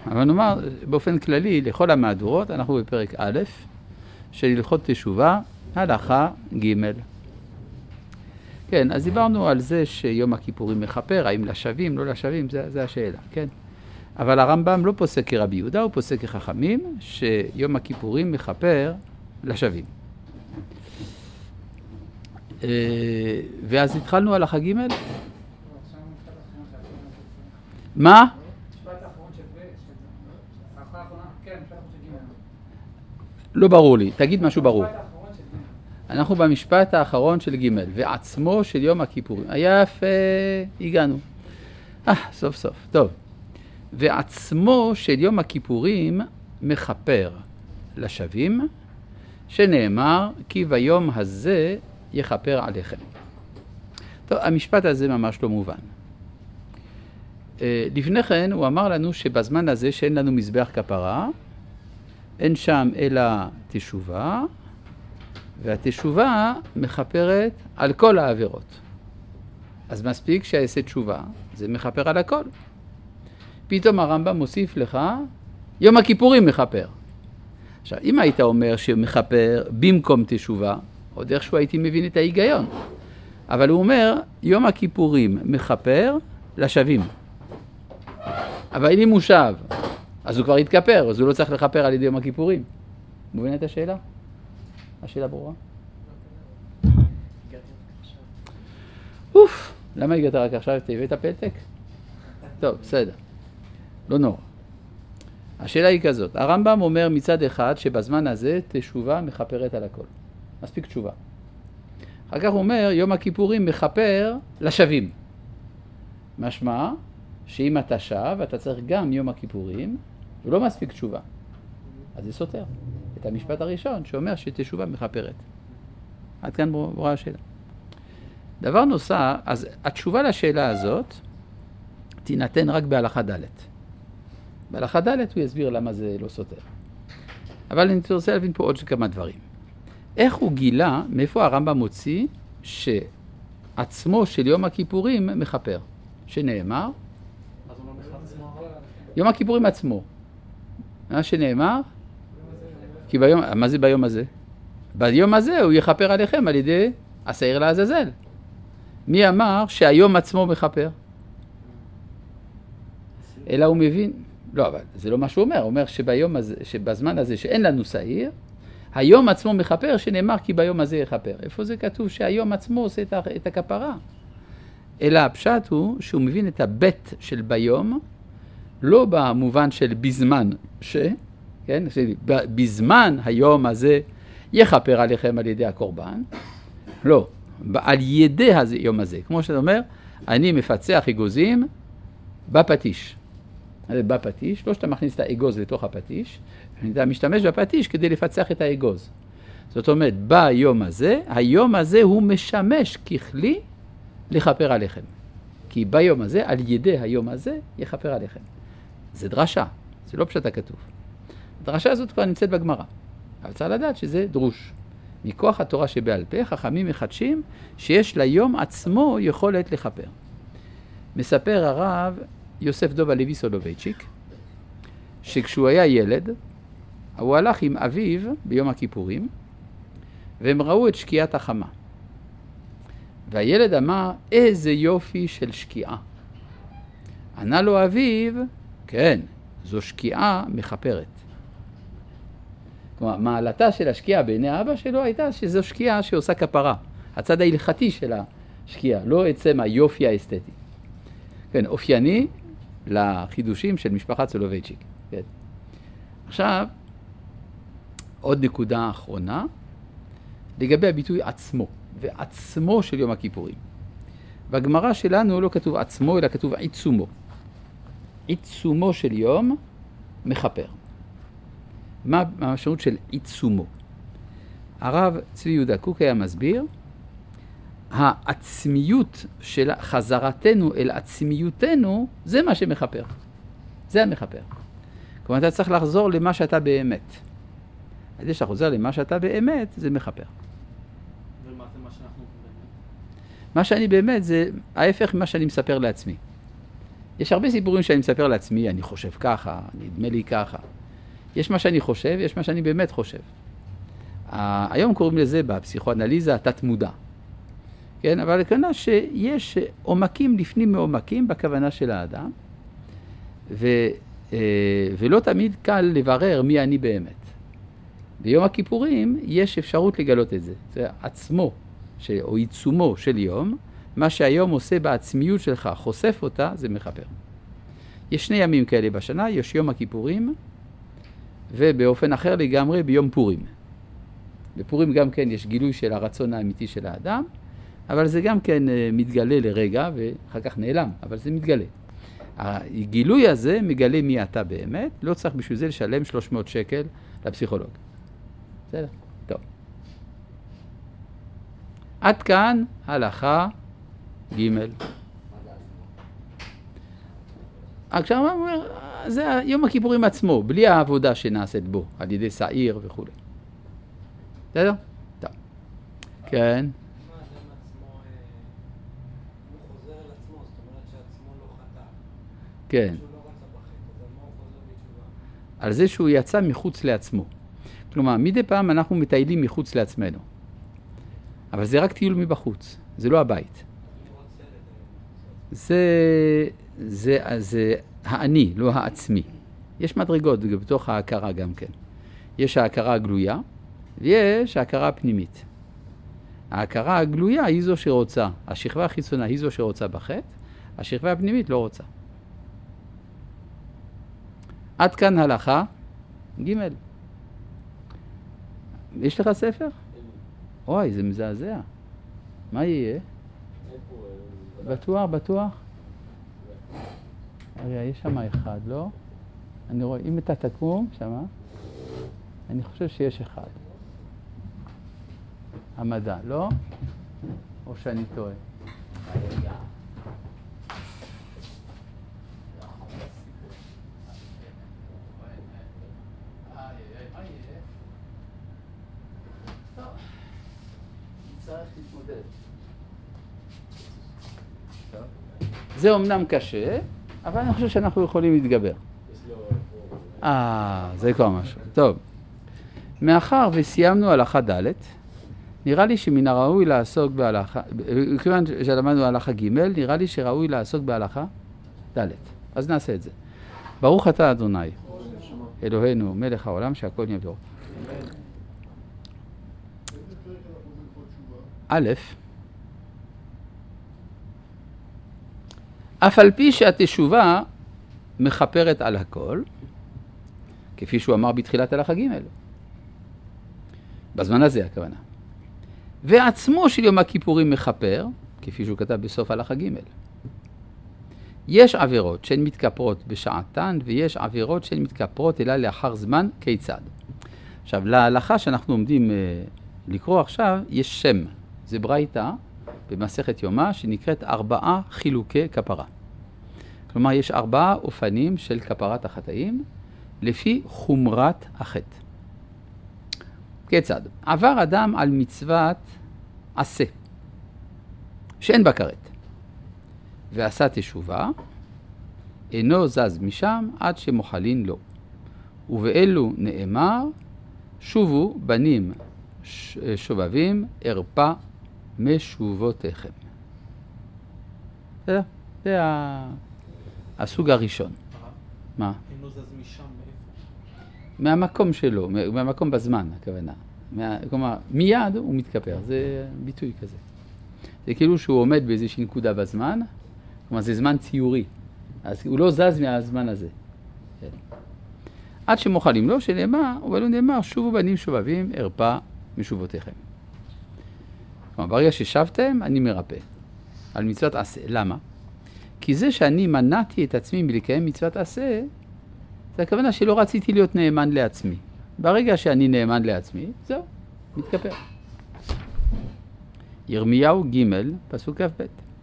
אבל נאמר, באופן כללי, לכל המהדורות, אנחנו בפרק א' של הלכות תשובה, הלכה ג'. כן, אז דיברנו על זה שיום הכיפורים מכפר, האם לשווים, לא לשווים, זה השאלה, כן? אבל הרמב"ם לא פוסק כרבי יהודה, הוא פוסק כחכמים, שיום הכיפורים מכפר לשווים. ואז התחלנו הלכה ג'. מה? לא ברור לי, תגיד משהו ברור. אנחנו במשפט האחרון של ג' ועצמו של יום הכיפורים. יפה, הגענו. סוף סוף, טוב. ועצמו של יום הכיפורים מכפר לשווים, שנאמר כי ביום הזה יכפר עליכם. טוב, המשפט הזה ממש לא מובן. לפני כן הוא אמר לנו שבזמן הזה שאין לנו מזבח כפרה, אין שם אלא תשובה, והתשובה מכפרת על כל העבירות. אז מספיק שיעשה תשובה, זה מכפר על הכל. פתאום הרמב"ם מוסיף לך, יום הכיפורים מכפר. עכשיו, אם היית אומר שמכפר במקום תשובה, עוד איכשהו הייתי מבין את ההיגיון. אבל הוא אומר, יום הכיפורים מכפר לשווים. אבל אם הוא שב, אז הוא כבר יתכפר, אז הוא לא צריך לכפר על ידי יום הכיפורים. מבין את השאלה? השאלה ברורה? למה הגעת רק עכשיו? תביא את הפלטק? טוב, בסדר. לא נורא. השאלה היא כזאת. הרמב"ם אומר מצד אחד שבזמן הזה תשובה מכפרת על הכל. מספיק תשובה. אחר כך הוא אומר, יום הכיפורים מכפר לשווים. משמע שאם אתה שב, אתה צריך גם יום הכיפורים, ולא מספיק תשובה. אז זה סותר את המשפט הראשון שאומר שתשובה מכפרת. עד כאן ברורה השאלה. דבר נוסף, אז התשובה לשאלה הזאת תינתן רק בהלכה ד'. בהלכה ד' הוא יסביר למה זה לא סותר. אבל אני רוצה להבין פה עוד כמה דברים. איך הוא גילה, מאיפה הרמב"ם מוציא, שעצמו של יום הכיפורים מכפר? שנאמר? יום הכיפורים עצמו. מה שנאמר? כי ביום, מה זה ביום הזה? ביום הזה הוא יכפר עליכם על ידי השעיר לעזאזל. מי אמר שהיום עצמו מכפר? אלא הוא מבין, לא, אבל זה לא מה שהוא אומר, הוא אומר שביום הזה, שבזמן הזה שאין לנו שעיר, היום עצמו מכפר, שנאמר כי ביום הזה יכפר. איפה זה כתוב שהיום עצמו עושה את הכפרה? אלא הפשט הוא שהוא מבין את הבית של ביום, לא במובן של בזמן כן? בזמן היום הזה יכפר עליכם על ידי הקורבן. לא, על ידי היום הזה. כמו שאתה אומר, אני מפצח אגוזים בפטיש. בפטיש, לא שאתה מכניס את האגוז לתוך הפטיש, אתה משתמש בפטיש כדי לפצח את האגוז. זאת אומרת, ביום הזה, היום הזה הוא משמש ככלי לכפר עליכם. כי ביום הזה, על ידי היום הזה, יכפר עליכם. זה דרשה, זה לא פשט הכתוב. הדרשה הזאת כבר נמצאת בגמרא. אבל צריך לדעת שזה דרוש. מכוח התורה שבעל פה, חכמים מחדשים שיש ליום עצמו יכולת לכפר. מספר הרב יוסף דוב הלוי סולובייצ'יק, שכשהוא היה ילד, הוא הלך עם אביו ביום הכיפורים, והם ראו את שקיעת החמה. והילד אמר, איזה יופי של שקיעה. ענה לו אביו, כן, זו שקיעה מכפרת. כלומר, מעלתה של השקיעה בעיני אבא שלו הייתה שזו שקיעה שעושה כפרה. הצד ההלכתי של השקיעה, לא עצם היופי האסתטי. כן, אופייני לחידושים של משפחת סולובייצ'יק. כן. עכשיו, עוד נקודה אחרונה, לגבי הביטוי עצמו, ועצמו של יום הכיפורים. בגמרא שלנו לא כתוב עצמו, אלא כתוב עיצומו. עיצומו של יום מכפר. מה המשמעות של עיצומו? הרב צבי יהודה קוק היה מסביר, העצמיות של חזרתנו אל עצמיותנו, זה מה שמכפר. זה המכפר. כלומר, אתה צריך לחזור למה שאתה באמת. על ידי שאתה חוזר למה שאתה באמת, זה מכפר. ומה זה מה שאנחנו באמת? מה שאני באמת זה ההפך ממה שאני מספר לעצמי. יש הרבה סיפורים שאני מספר לעצמי, אני חושב ככה, נדמה לי ככה. יש מה שאני חושב, יש מה שאני באמת חושב. היום קוראים לזה בפסיכואנליזה התת מודע. כן, אבל הכוונה שיש עומקים לפנים מעומקים בכוונה של האדם, ולא תמיד קל לברר מי אני באמת. ביום הכיפורים יש אפשרות לגלות את זה. זה עצמו, או עיצומו של יום, מה שהיום עושה בעצמיות שלך, חושף אותה, זה מחפר. יש 2 ימים כאלה בשנה, יש יום הכיפורים, ובאופן אחר לגמרי ביום פורים. בפורים גם כן יש גילוי של הרצון האמיתי של האדם, אבל זה גם כן מתגלה לרגע, ואחר כך נעלם, אבל זה מתגלה. הגילוי הזה מגלה מי אתה באמת, לא צריך בשביל זה לשלם 300 שקל לפסיכולוג. בסדר? טוב. עד כאן הלכה ג'. עכשיו הוא אומר, זה יום הכיפורים עצמו, בלי העבודה שנעשית בו, על ידי שעיר וכו'. בסדר? טוב. כן. כן. על זה שהוא יצא מחוץ לעצמו. כלומר, מדי פעם אנחנו מטיילים מחוץ לעצמנו. אבל זה רק טיול מבחוץ, זה לא הבית. זה האני, לא העצמי. יש מדרגות בתוך ההכרה גם כן. יש ההכרה הגלויה, ויש ההכרה הפנימית. ההכרה הגלויה היא זו שרוצה. השכבה החיצונה היא זו שרוצה בחטא, השכבה הפנימית לא רוצה. עד כאן הלכה ג'. יש לך ספר? אוי, זה מזעזע. מה יהיה? בטוח? יש שם אחד, לא? אני רואה, אם אתה תקום שמה, אני חושב שיש אחד. המדע, לא? או שאני טועה? זה אמנם קשה, אבל אני חושב שאנחנו יכולים להתגבר. זה כבר משהו. טוב. מאחר וסיימנו הלכה ד', נראה לי שמן הראוי לעסוק בהלכה, כיוון שלמדנו הלכה ג', נראה לי שראוי לעסוק בהלכה ד'. אז נעשה את זה. ברוך אתה אדוני, אלוהינו, מלך העולם, שהכל נהיה בדברו. א', אף על פי שהתשובה מחפרת על הכל, כפי שהוא אמר בתחילת הלכה ג', בזמן הזה הכוונה. ועצמו של יום הכיפורים מחפר, כפי שהוא כתב בסוף הלכה ג'. יש עבירות שהן מתכפרות בשעתן, ויש עבירות שהן מתכפרות אלא לאחר זמן. כיצד? עכשיו, להלכה שאנחנו עומדים לקרוא עכשיו, יש שם. זה ברייתא במסכת יומא שנקראת 4 חילוקי כפרה. כלומר, יש 4 אופנים של כפרת החטאים לפי חומרת החטא. כיצד? עבר אדם על מצוות עשה, שאין בה כרת, ועשה תשובה, אינו זז משם עד שמוחלין לו. ובאלו נאמר, שובו בנים שובבים, ארפה משובותיכם. זה הסוג הראשון. מה? אינו זז משם מאיפה? מהמקום שלו, מהמקום בזמן, הכוונה. כלומר, מיד הוא מתכפר, זה ביטוי כזה. זה כאילו שהוא עומד באיזושהי נקודה בזמן, כלומר זה זמן ציורי, אז הוא לא זז מהזמן הזה. עד שמוחלים לו, שנאמר, אבל נאמר, שובו בנים שובבים, ארפה משובותיכם. כלומר, ברגע ששבתם, אני מרפא. על מצוות עשה. למה? כי זה שאני מנעתי את עצמי מלקיים מצוות עשה, זה הכוונה שלא רציתי להיות נאמן לעצמי. ברגע שאני נאמן לעצמי, זהו, מתכפר. ירמיהו ג' פסוק כ"ב.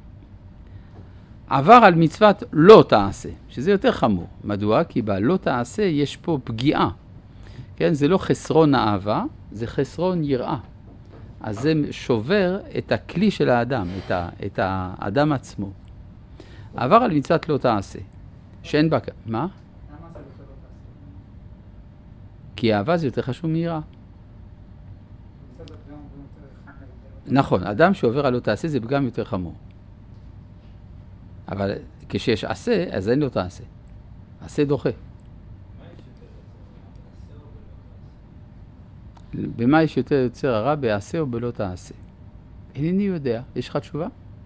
עבר על מצוות לא תעשה, שזה יותר חמור. מדוע? כי בלא תעשה יש פה פגיעה. כן? זה לא חסרון אהבה, זה חסרון יראה. אז זה שובר את הכלי של האדם, את האדם עצמו. עבר על מצוות לא תעשה, שאין בה... מה? למה זה בכלל לא תעשה? כי אהבה זה יותר חשוב מיראה. בסדר, גם יותר חמור. נכון, אדם שעובר על לא תעשה זה פגם יותר חמור. אבל כשיש עשה, אז אין לא תעשה. עשה דוחה. במה יש יותר יוצר הרע, בעשה או בלא תעשה? אינני יודע. יש לך תשובה?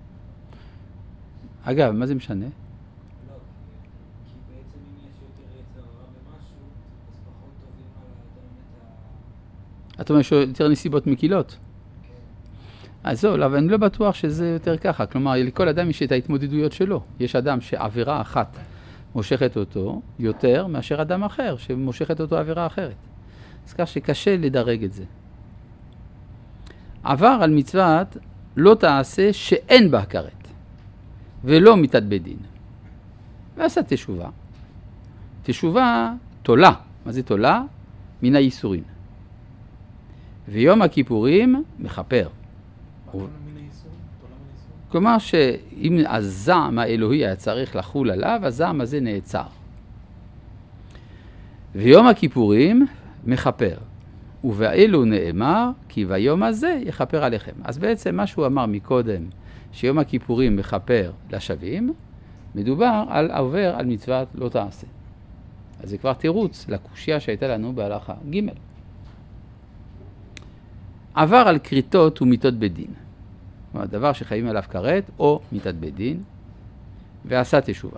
אגב, מה זה משנה? לא, כי בעצם אם יש יותר יצר הרע במשהו, אז פחות טובים על האדם את אתה אומר שיותר נסיבות מקילות? כן. אז זהו, אבל אני לא בטוח שזה יותר ככה. כלומר, לכל אדם יש את ההתמודדויות שלו. יש אדם שעבירה אחת מושכת אותו יותר מאשר אדם אחר שמושכת אותו עבירה אחרת. אז כך שקשה לדרג את זה. עבר על מצוות לא תעשה שאין בה כרת, ולא מיתת בית דין. ועשה תשובה. תשובה תולה. מה זה תולה? מן הייסורים. ויום הכיפורים מכפר. כלומר שאם הזעם האלוהי היה צריך לחול עליו, הזעם הזה נעצר. ויום הכיפורים מכפר. ובאלו נאמר, כי ביום הזה יכפר עליכם. אז בעצם מה שהוא אמר מקודם, שיום הכיפורים מכפר לשווים, מדובר על עובר על מצוות לא תעשה. אז זה כבר תירוץ לקושיה שהייתה לנו בהלכה ג'. עבר על כריתות ומיתות בית דין. כלומר, דבר שחיים עליו כרת או מיתת בית דין, ועשה תשובה.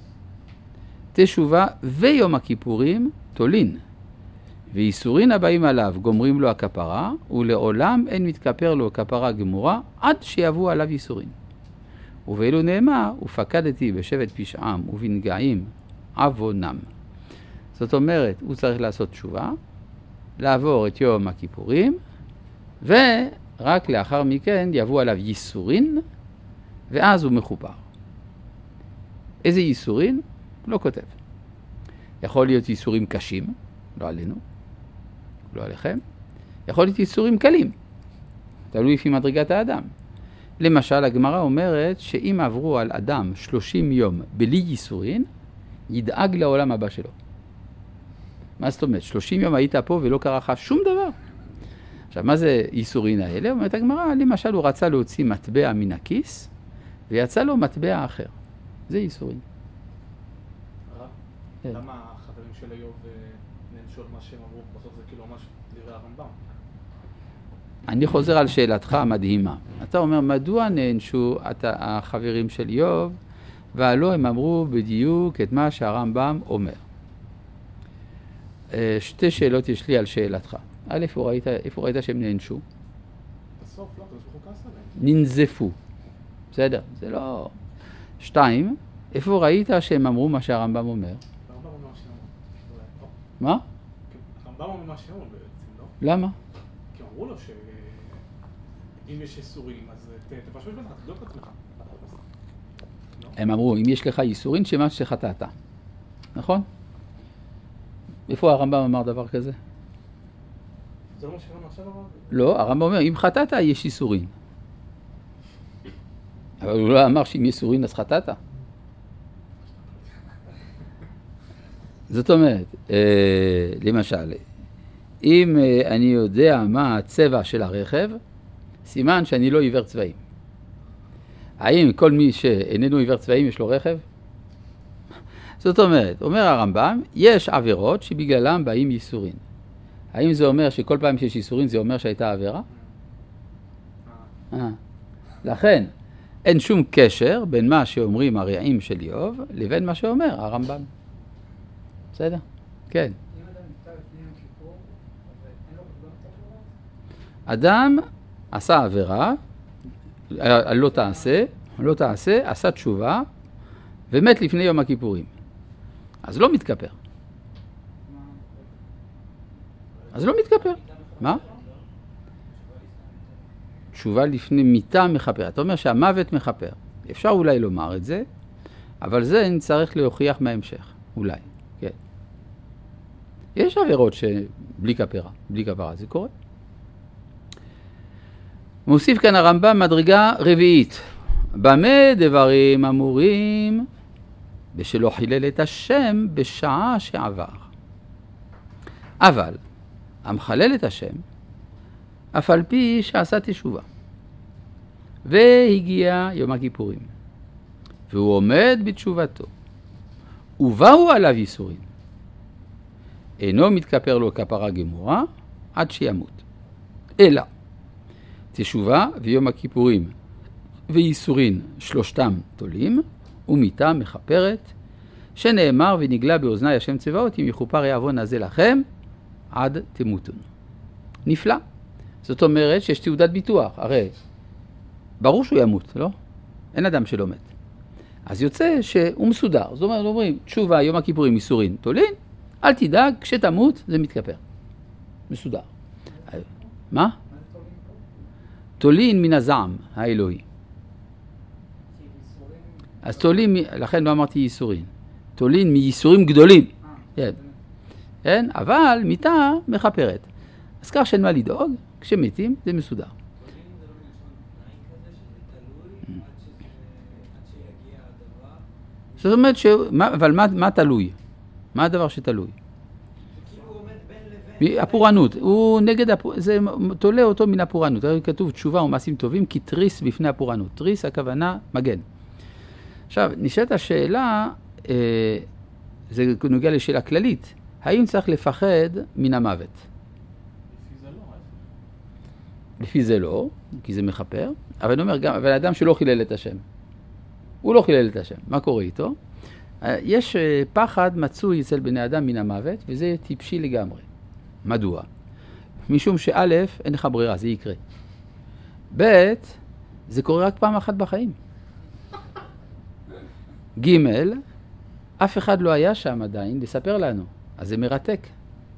תשובה ויום הכיפורים תולין. ואיסורין הבאים עליו גומרים לו הכפרה, ולעולם אין מתכפר לו כפרה גמורה, עד שיבוא עליו איסורין. ובאלו נאמר, ופקדתי בשבט פשעם ובנגעים עוונם. זאת אומרת, הוא צריך לעשות תשובה, לעבור את יום הכיפורים, ורק לאחר מכן יבוא עליו איסורין, ואז הוא מחופר. איזה איסורין? לא כותב. יכול להיות איסורים קשים, לא עלינו, לא עליכם. יכול להיות איסורים קלים, תלוי לפי מדרגת האדם. למשל, הגמרא אומרת שאם עברו על אדם 30 יום בלי איסורין, ידאג לעולם הבא שלו. מה זאת אומרת? 30 יום היית פה ולא קרה לך שום דבר. עכשיו, מה זה איסורין האלה? אומרת הגמרא, למשל, הוא רצה להוציא מטבע מן הכיס, ויצא לו מטבע אחר. זה איסורין. הרב, למה החברים של איוב נענשו על מה שהם אמרו? בסוף זה כאילו ממש דברי הרמב"ם. אני חוזר על שאלתך המדהימה. אתה אומר, מדוע נענשו החברים של איוב, והלא הם אמרו בדיוק את מה שהרמב"ם אומר. שתי שאלות יש לי על שאלתך. א', איפה ראית שהם נענשו? בסוף, לא, זה בחוק כעס עליהם. ננזפו. בסדר, זה לא... 2, איפה ראית שהם אמרו מה שהרמב"ם אומר? הרמב"ם אומר מה שאומר. מה? הרמב"ם אומר מה שאומר בעצם, לא? למה? כי אמרו לו שאם יש איסורים, אז תפשש בך, תבדוק את עצמך. הם אמרו, אם יש לך איסורין, שמה שחטאת. נכון? איפה הרמב"ם אמר דבר כזה? זה לא מה שראינו עכשיו הרב? לא, הרמב"ם אומר, אם חטאת, יש איסורין. אבל הוא לא אמר שאם יש איסורין, אז חטאת. זאת אומרת, למשל, אם אני יודע מה הצבע של הרכב, סימן שאני לא עיוור צבעים. האם כל מי שאיננו עיוור צבעים יש לו רכב? זאת אומרת, אומר הרמב"ם, יש עבירות שבגללם באים איסורין. האם זה אומר שכל פעם שיש איסורין זה אומר שהייתה עבירה? לכן, אין שום קשר בין מה שאומרים הרעים של איוב לבין מה שאומר הרמב"ם. בסדר? כן. אם אדם נפטר לפני יום כיפור, אז אין לו פגם את העבירה? אדם עשה עבירה, לא תעשה, עשה תשובה, ומת לפני יום הכיפורים. אז לא מתכפר. אז לא מתכפר. מה? תשובה לפני מיתה מכפר. אתה אומר שהמוות מכפר. אפשר אולי לומר את זה, אבל זה נצטרך להוכיח מההמשך. אולי, כן. יש עבירות שבלי כפרה, בלי כפרה, זה קורה. מוסיף כאן הרמב"ם מדרגה רביעית, במה דברים אמורים בשלא חילל את השם בשעה שעבר. אבל המחלל את השם אף על פי שעשה תשובה והגיע יום הכיפורים והוא עומד בתשובתו ובאו עליו ייסורים, אינו מתכפר לו כפרה גמורה עד שימות, אלא תשובה ויום הכיפורים וייסורין שלושתם תולים ומיתה מכפרת, שנאמר ונגלה באוזני השם צבאות אם יכופר העוון הזה לכם עד תמותון. נפלא. זאת אומרת שיש תעודת ביטוח. הרי ברור שהוא ימות, לא? אין אדם שלא מת. אז יוצא שהוא מסודר. זאת אומרת, אומרים, תשובה יום הכיפורים ייסורין תולין, אל תדאג, כשתמות זה מתכפר. מסודר. מה? תולין מן הזעם האלוהי. אז תולין, לכן לא אמרתי ייסורין. תולין מייסורים גדולים. כן? אבל מיתה מכפרת. אז כך שאין מה לדאוג, כשמתים זה מסודר. תולין זה לא מלשון תנאי כזה שזה תלוי עד שיגיע הדבר. זאת אומרת, אבל מה תלוי? מה הדבר שתלוי? כאילו הוא עומד בין לבין. הפורענות, הוא נגד, זה תולה אותו מן הפורענות. כתוב תשובה ומעשים טובים כי תריס בפני הפורענות. תריס הכוונה מגן. עכשיו, נשאלת השאלה, זה נוגע לשאלה כללית, האם צריך לפחד מן המוות? לפי זה לא, כי זה מחפר, אבל אני אומר גם, אבל האדם שלא חילל את השם, הוא לא חילל את השם, מה קורה איתו? יש פחד מצוי אצל בני אדם מן המוות, וזה טיפשי לגמרי. מדוע? משום שא', אין לך ברירה, זה יקרה. ב', זה קורה רק פעם אחת בחיים. ג', אף אחד לא היה שם עדיין לספר לנו, אז זה מרתק.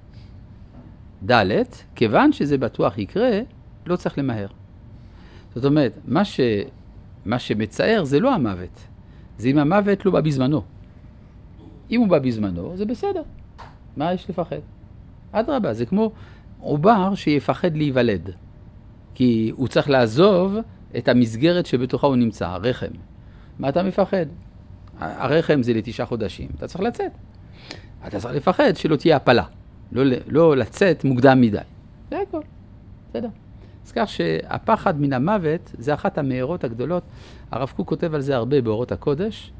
ד', כיוון שזה בטוח יקרה, לא צריך למהר. זאת אומרת, מה שמצער זה לא המוות, זה אם המוות לא בא בזמנו. אם הוא בא בזמנו, זה בסדר. מה יש לפחד? אדרבה, זה כמו עובר שיפחד להיוולד, כי הוא צריך לעזוב את המסגרת שבתוכה הוא נמצא, הרחם. מה אתה מפחד? הרחם זה ל9 חודשים, אתה צריך לצאת. אתה צריך לפחד שלא תהיה הפלה, לא לצאת מוקדם מדי. זה הכל, בסדר. אז כך שהפחד מן המוות זה אחת המארות הגדולות. הרב קוק כותב על זה הרבה באורות הקודש,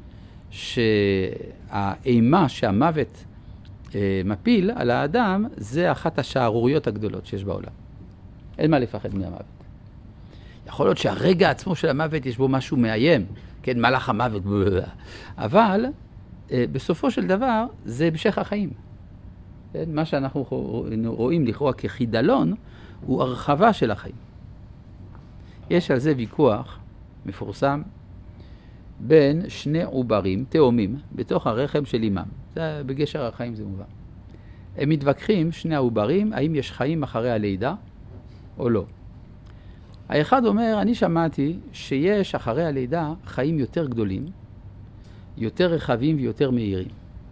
שהאימה שהמוות מפיל על האדם זה אחת השערוריות הגדולות שיש בעולם. אין מה לפחד מן המוות. יכול להיות שהרגע עצמו של המוות יש בו משהו מאיים, כן, מלאך המוות, אבל בסופו של דבר זה המשך החיים. כן? מה שאנחנו רואים לכאורה כחידלון הוא הרחבה של החיים. יש על זה ויכוח מפורסם בין שני עוברים תאומים בתוך הרחם של אמם. זה בגשר החיים זה מובן. הם מתווכחים, שני העוברים, האם יש חיים אחרי הלידה או לא. האחד אומר, אני שמעתי שיש אחרי הלידה חיים יותר גדולים, יותר רחבים ויותר מהירים.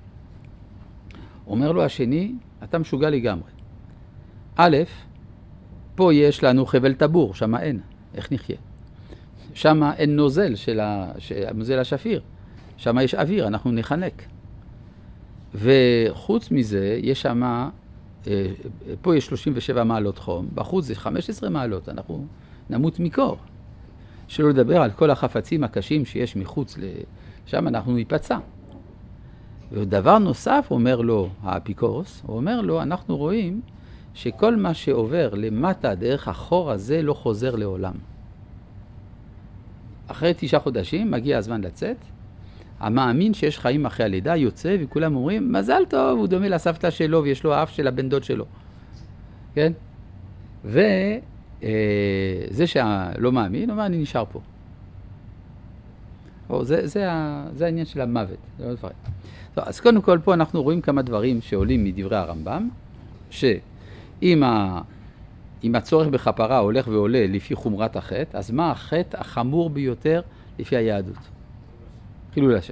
אומר לו השני, אתה משוגע לגמרי. א', פה יש לנו חבל טבור, שמה אין, איך נחיה? שמה אין נוזל נוזל השפיר, שמה יש אוויר, אנחנו נחנק. וחוץ מזה, יש שמה, פה יש 37 מעלות חום, בחוץ זה 15 מעלות, אנחנו נמות מקור. שלא לדבר על כל החפצים הקשים שיש מחוץ לשם, אנחנו ניפצע. ודבר נוסף אומר לו האפיקורוס, הוא אומר לו, אנחנו רואים שכל מה שעובר למטה דרך החור הזה לא חוזר לעולם. אחרי 9 חודשים מגיע הזמן לצאת, המאמין שיש חיים אחרי הלידה יוצא וכולם אומרים, מזל טוב, הוא דומה לסבתא שלו ויש לו האף של הבן דוד שלו. כן? זה שלא מאמין, אומר, אני נשאר פה. זה העניין של המוות. אז קודם כל פה אנחנו רואים כמה דברים שעולים מדברי הרמב"ם, שאם הצורך בכפרה הולך ועולה לפי חומרת החטא, אז מה החטא החמור ביותר לפי היהדות? חילול השם.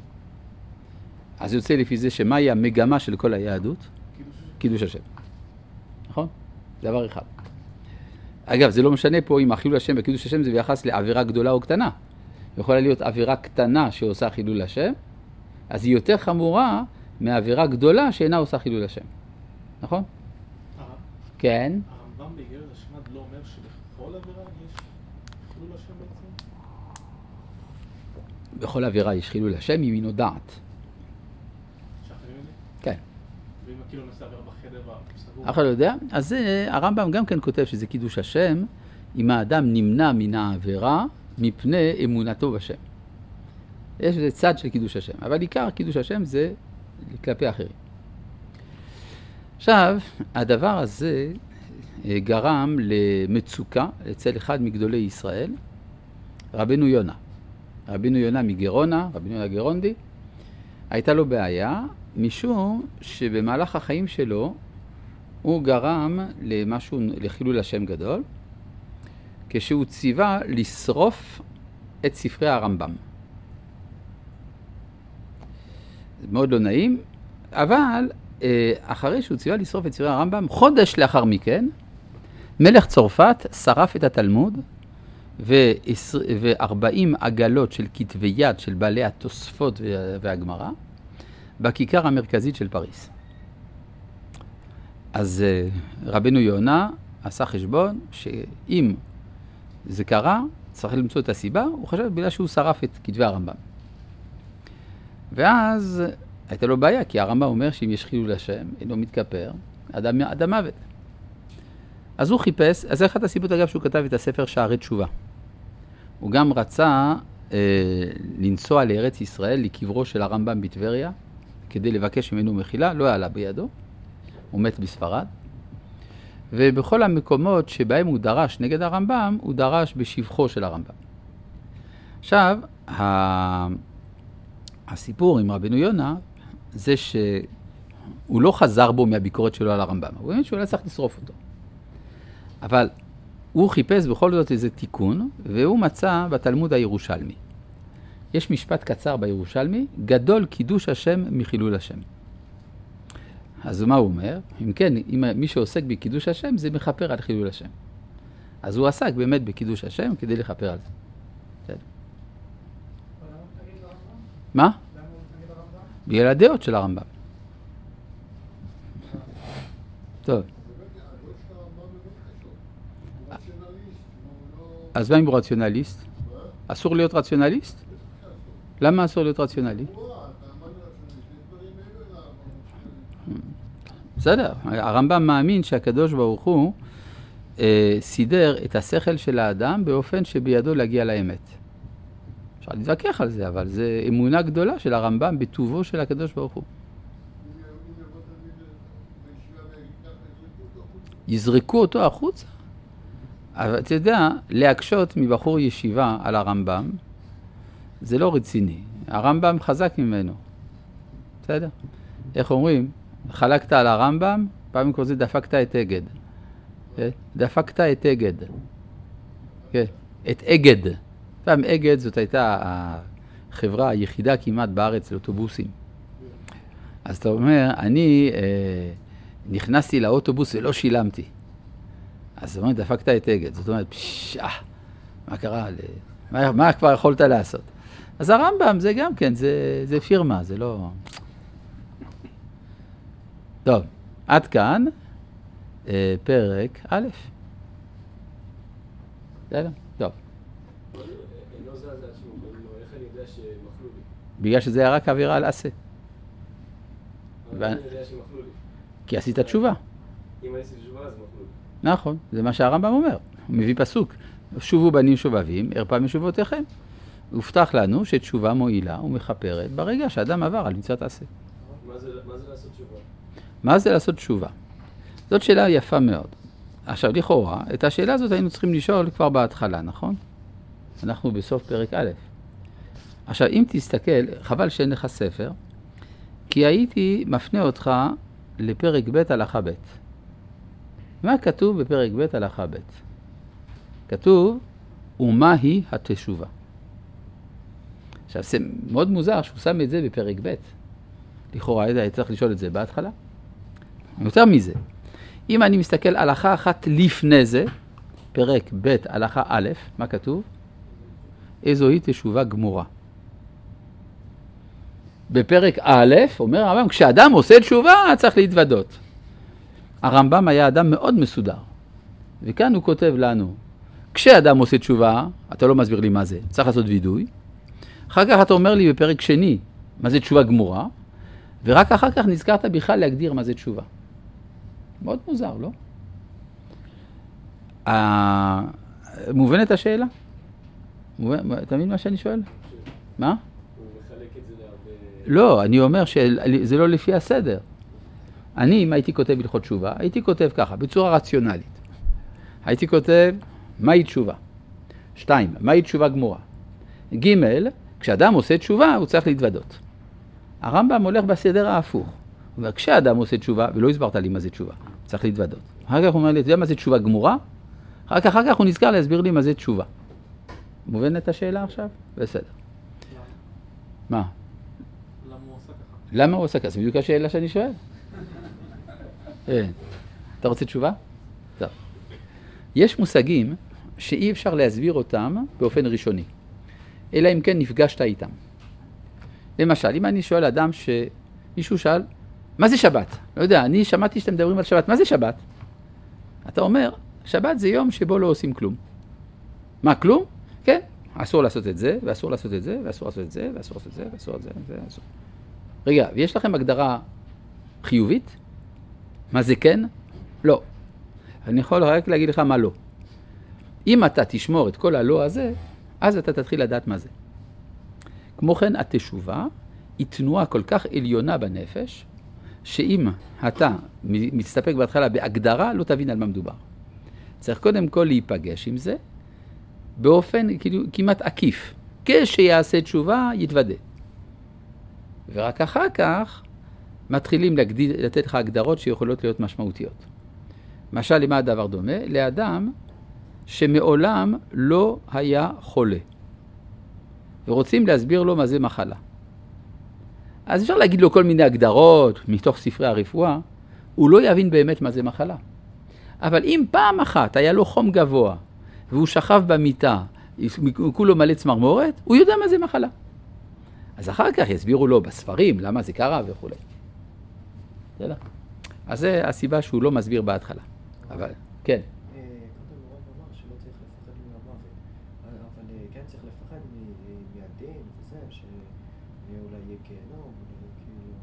אז יוצא לפי זה שמהי המגמה של כל היהדות? קידוש השם. נכון? דבר אחד. אגב, זה לא משנה פה אם החילול השם וקידוש השם זה ביחס לעבירה גדולה או קטנה. יכולה להיות עבירה קטנה שעושה חילול השם, אז היא יותר חמורה מעבירה גדולה שאינה עושה חילול השם. נכון? כן. הרמב"ם באיגרת השמד לא אומר שבכל עבירה יש חילול השם בעצם? בכל עבירה יש חילול השם אם היא נודעת. שכנעים את זה? כן. ואם כאילו נעשה עבירה בחדר סגור? אף אחד לא יודע. אז זה, הרמב"ם גם כן כותב שזה קידוש השם, אם האדם נמנע מן העבירה מפני אמונתו בשם. יש איזה צד של קידוש השם, אבל עיקר קידוש השם זה כלפי אחרים. עכשיו, הדבר הזה גרם למצוקה אצל אחד מגדולי ישראל, רבנו יונה. רבנו יונה מגרונה, רבנו יונה גרונדי, הייתה לו בעיה, משום שבמהלך החיים שלו הוא גרם למשהו, לחילול השם גדול, כשהוא ציווה לשרוף את ספרי הרמב"ם. זה מאוד לא נעים, אבל אחרי שהוא ציווה לשרוף את ספרי הרמב"ם, חודש לאחר מכן, מלך צרפת שרף את התלמוד, ו40 עגלות של כתבי יד של בעלי התוספות והגמרא, בכיכר המרכזית של פריס. אז רבנו יונה עשה חשבון שאם זה קרה, צריך למצוא את הסיבה, הוא חשב בגלל שהוא שרף את כתבי הרמב"ם. ואז הייתה לו בעיה, כי הרמב"ם אומר שאם יש חילול השם, אינו מתכפר, אדם מוות. אז הוא חיפש, אז אחת הסיבות אגב שהוא כתב את הספר שערי תשובה. הוא גם רצה לנסוע לארץ ישראל, לקברו של הרמב"ם בטבריה, כדי לבקש ממנו מחילה, לא עלה בידו, הוא מת בספרד. ובכל המקומות שבהם הוא דרש נגד הרמב"ם, הוא דרש בשבחו של הרמב"ם. עכשיו, הסיפור עם רבנו יונה, זה שהוא לא חזר בו מהביקורת שלו על הרמב"ם. הוא באמת שהוא לא צריך לשרוף אותו. אבל הוא חיפש בכל זאת איזה תיקון, והוא מצא בתלמוד הירושלמי. יש משפט קצר בירושלמי, גדול קידוש השם מחילול השם. אז מה הוא אומר? אם כן, אם מי שעוסק בקידוש השם, זה מחפר על חילול השם. אז הוא עסק באמת בקידוש השם כדי לחפר על זה. בסדר. מה? בגלל הדעות של הרמב"ם. טוב. אז מה אם הוא רציונליסט? אסור להיות רציונליסט? למה אסור להיות רציונלי? בסדר, הרמב"ם מאמין שהקדוש ברוך הוא סידר את השכל של האדם באופן שבידו להגיע לאמת. אפשר להתווכח על זה, אבל זה אמונה גדולה של הרמב"ם בטובו של הקדוש ברוך הוא. יזרקו אותו החוצה? אבל אתה יודע, להקשות מבחור ישיבה על הרמב"ם, זה לא רציני. הרמב"ם חזק ממנו. בסדר? איך אומרים? חלקת על הרמב"ם, פעמים כל זה דפקת את אגד. דפקת את אגד. כן, את אגד. פעם אגד זאת הייתה החברה היחידה כמעט בארץ לאוטובוסים. אז אתה אומר, אני נכנסתי לאוטובוס ולא שילמתי. אז זאת אומרת, דפקת את אגד. זאת אומרת, מה קרה? מה כבר יכולת לעשות? אז הרמב"ם זה גם כן, זה פירמה, זה לא... טוב, עד כאן פרק א'. בסדר? טוב. לא זה על עצמו, איך אני יודע שמחלו לי? בגלל שזה היה רק עבירה על עשה. אבל אני יודע שמחלו לי. כי עשית תשובה. אם עשית תשובה אז מחלו לי. נכון, זה מה שהרמב"ם אומר. הוא מביא פסוק. שובו בנים שובבים, הרפא משובותיכם. הובטח לנו שתשובה מועילה ומחפרת ברגע שאדם עבר על מצוות עשה. מה זה לעשות תשובה? מה זה לעשות תשובה? זאת שאלה יפה מאוד. עכשיו, לכאורה, את השאלה הזאת היינו צריכים לשאול כבר בהתחלה, נכון? אנחנו בסוף פרק א'. עכשיו, אם תסתכל, חבל שאין לך ספר, כי הייתי מפנה אותך לפרק ב' הלכה ב'. מה כתוב בפרק ב' הלכה ב'? כתוב, ומה היא התשובה? עכשיו, זה מאוד מוזר שהוא שם את זה בפרק ב'. לכאורה, היה צריך לשאול את זה בהתחלה. יותר מזה, אם אני מסתכל הלכה אחת לפני זה, פרק ב' הלכה א', מה כתוב? איזוהי תשובה גמורה. בפרק א', אומר הרמב"ם, כשאדם עושה תשובה, צריך להתוודות. הרמב"ם היה אדם מאוד מסודר. וכאן הוא כותב לנו, כשאדם עושה תשובה, אתה לא מסביר לי מה זה, צריך לעשות וידוי. אחר כך אתה אומר לי בפרק שני, מה זה תשובה גמורה, ורק אחר כך נזכרת בכלל להגדיר מה זה תשובה. מאוד מוזר, לא? מובנת השאלה? אתה מבין מה שאני שואל? מה? הוא מחלק את זה להרבה... לא, אני אומר שזה לא לפי הסדר. אני, אם הייתי כותב הלכות תשובה, הייתי כותב ככה, בצורה רציונלית. הייתי כותב, מהי תשובה? 2, מהי תשובה גמורה? ג', כשאדם עושה תשובה, הוא צריך להתוודות. הרמב"ם הולך בסדר ההפוך. הוא אומר, כשאדם עושה תשובה, ולא הסברת לי מה זה תשובה, צריך להתוודות. אחר כך הוא אומר לי, אתה יודע מה זה תשובה גמורה? אחר כך הוא נזכר להסביר לי מה זה תשובה. מובן את השאלה עכשיו? בסדר. מה? למה הוא עושה ככה? למה הוא עושה ככה? זה בדיוק השאלה שאני שואל. אתה רוצה תשובה? טוב. יש מושגים שאי אפשר להסביר אותם באופן ראשוני, אלא אם כן נפגשת איתם. למשל, אם אני שואל אדם שמישהו שאל, מה זה שבת? לא יודע, אני שמעתי שאתם מדברים על שבת, מה זה שבת? אתה אומר, שבת זה יום שבו לא עושים כלום. מה, כלום? כן, אסור לעשות את זה, ואסור לעשות את זה, ואסור לעשות את זה, ואסור לעשות את זה, ואסור לעשות את זה, ואסור. רגע, ויש לכם הגדרה חיובית? מה זה כן? לא. אני יכול רק להגיד לך מה לא. אם אתה תשמור את כל הלא הזה, אז אתה תתחיל לדעת מה זה. כמו כן, התשובה היא תנועה כל כך עליונה בנפש, שאם אתה מסתפק בהתחלה בהגדרה, לא תבין על מה מדובר. צריך קודם כל להיפגש עם זה, באופן כמעט עקיף. כשיעשה תשובה, יתוודא. ורק אחר כך מתחילים לתת לך הגדרות שיכולות להיות משמעותיות. למשל, למה הדבר דומה? לאדם שמעולם לא היה חולה. ורוצים להסביר לו מה זה מחלה. אז אפשר להגיד לו כל מיני הגדרות מתוך ספרי הרפואה, הוא לא יבין באמת מה זה מחלה. אבל אם פעם אחת היה לו חום גבוה, והוא שכב במיטה, כולו מלא צמרמורת, הוא יודע מה זה מחלה. אז אחר כך יסבירו לו בספרים למה זה קרה וכו'. בסדר? אז זה הסיבה שהוא לא מסביר בהתחלה. אבל, כן. קודם הוא רק אמר שלא צריך לפחד מהמוות, אבל כן צריך לפחד מהדין וזה, שאולי יהיה גיהנום, אולי כאילו...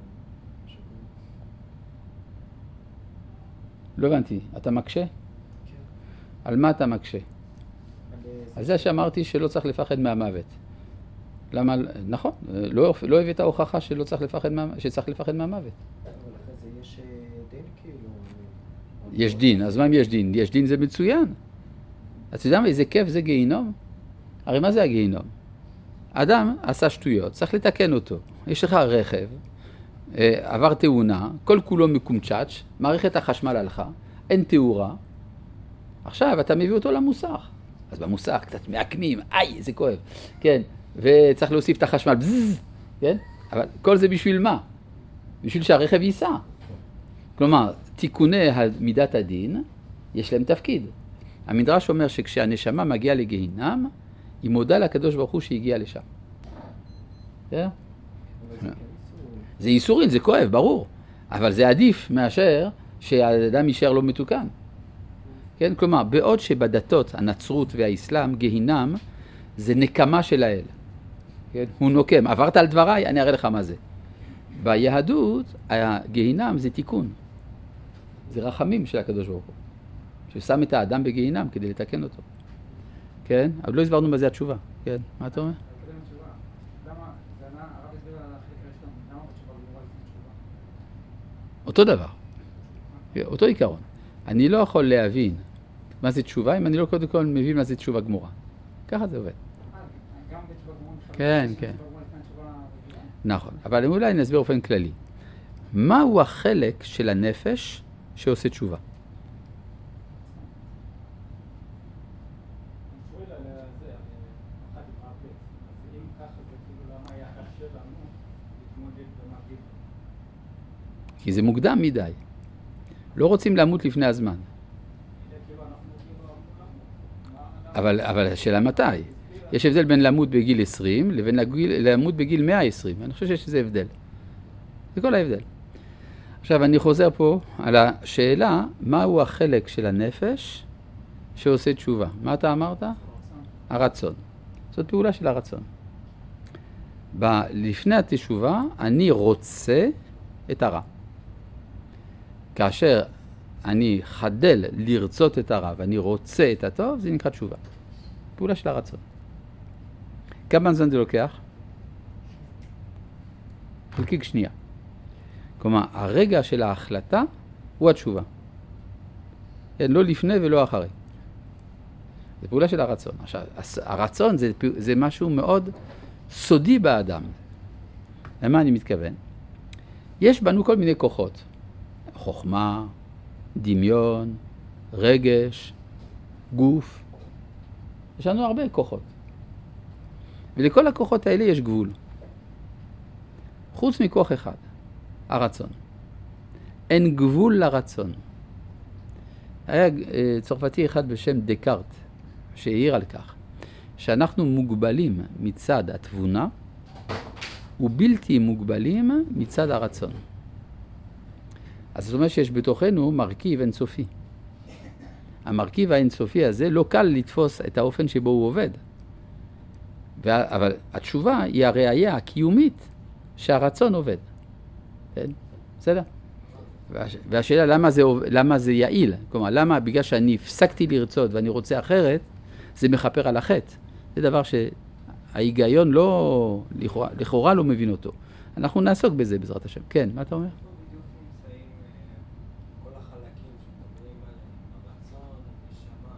לא הבנתי, אתה מקשה? כן. על מה אתה מקשה? על זה שאמרתי שלא צריך לפחד מהמוות. למה? נכון, לא הבאת ההוכחה שצריך לפחד מהמוות. אבל אחרי זה יש דין כאילו... יש דין, אז מה אם יש דין? יש דין זה מצוין. אתה יודע מה, איזה כיף זה גיהינום? הרי מה זה הגיהינום? אדם עשה שטויות, צריך לתקן אותו. יש לך רכב, עבר תאונה, כל כולו מקומצ'ץ', מערכת החשמל הלכה, אין תאורה. עכשיו אתה מביא אותו למוסך. אז במוסך קצת מעקמים, איי, זה כואב. כן, וצריך להוסיף את החשמל, בזז, כן? אבל כל זה בשביל מה? בשביל שהרכב ייסע. כלומר, תיקוני מידת הדין, יש להם תפקיד. המדרש אומר שכשהנשמה מגיעה לגיהינם, היא מודה לקדוש ברוך הוא שהגיעה לשם. זה איסורים, זה כואב, ברור. אבל זה עדיף מאשר שהאדם יישאר לא מתוקן. כן? כלומר, בעוד שבדתות, הנצרות והאסלאם, גיהינם, זה נקמה של האל. כן? הוא נוקם. עברת על דבריי, אני אראה לך מה זה. ביהדות, הגיהינם זה תיקון. זה רחמים של הקדוש ברוך הוא. ששם את האדם בגיהינם כדי לתקן אותו. כן? אבל לא הסברנו מה זה התשובה. כן? מה אתה אומר? אותו דבר. אותו עיקרון. אני לא יכול להבין מה זה תשובה אם אני לא קודם כל מבין מה זה תשובה גמורה. ככה זה עובד. גם בתשובה גמורה נפרד. כן, כן. נכון. אבל אולי נסביר באופן כללי. מהו החלק של הנפש שעושה תשובה? כי זה מוקדם מדי. לא רוצים למות לפני הזמן. אבל השאלה מתי? יש הבדל בין למות בגיל 20 לבין למות בגיל 120. אני חושב שיש איזה הבדל. זה כל ההבדל. עכשיו אני חוזר פה על השאלה, מהו החלק של הנפש שעושה תשובה? מה אתה אמרת? הרצון. זאת פעולה של הרצון. לפני התשובה אני רוצה את הרע. כאשר אני חדל לרצות את הרע ואני רוצה את הטוב, זה נקרא תשובה. פעולה של הרצון. כמה זמן זה לוקח? חלקיק שנייה. כלומר, הרגע של ההחלטה הוא התשובה. לא לפני ולא אחרי. זה פעולה של הרצון. עכשיו, הרצון זה משהו מאוד סודי באדם. למה אני מתכוון? יש בנו כל מיני כוחות. חוכמה, דמיון, רגש, גוף. יש לנו הרבה כוחות. ולכל הכוחות האלה יש גבול. חוץ מכוח אחד, הרצון. אין גבול לרצון. היה צרפתי אחד בשם דקארט, שהעיר על כך, שאנחנו מוגבלים מצד התבונה, ובלתי מוגבלים מצד הרצון. אז זאת אומרת שיש בתוכנו מרכיב אינסופי. המרכיב האינסופי הזה לא קל לתפוס את האופן שבו הוא עובד. אבל התשובה היא הראייה הקיומית שהרצון עובד. כן? בסדר? והשאלה למה זה יעיל? כלומר, למה בגלל שאני הפסקתי לרצות ואני רוצה אחרת, זה מחפר על החטא. זה דבר שההיגיון לא, לכאורה לא מבין אותו. אנחנו נעסוק בזה בעזרת השם. כן, מה אתה אומר? בדיוק נמצאים כל החלקים שמדברים על הרצון, הנשמה,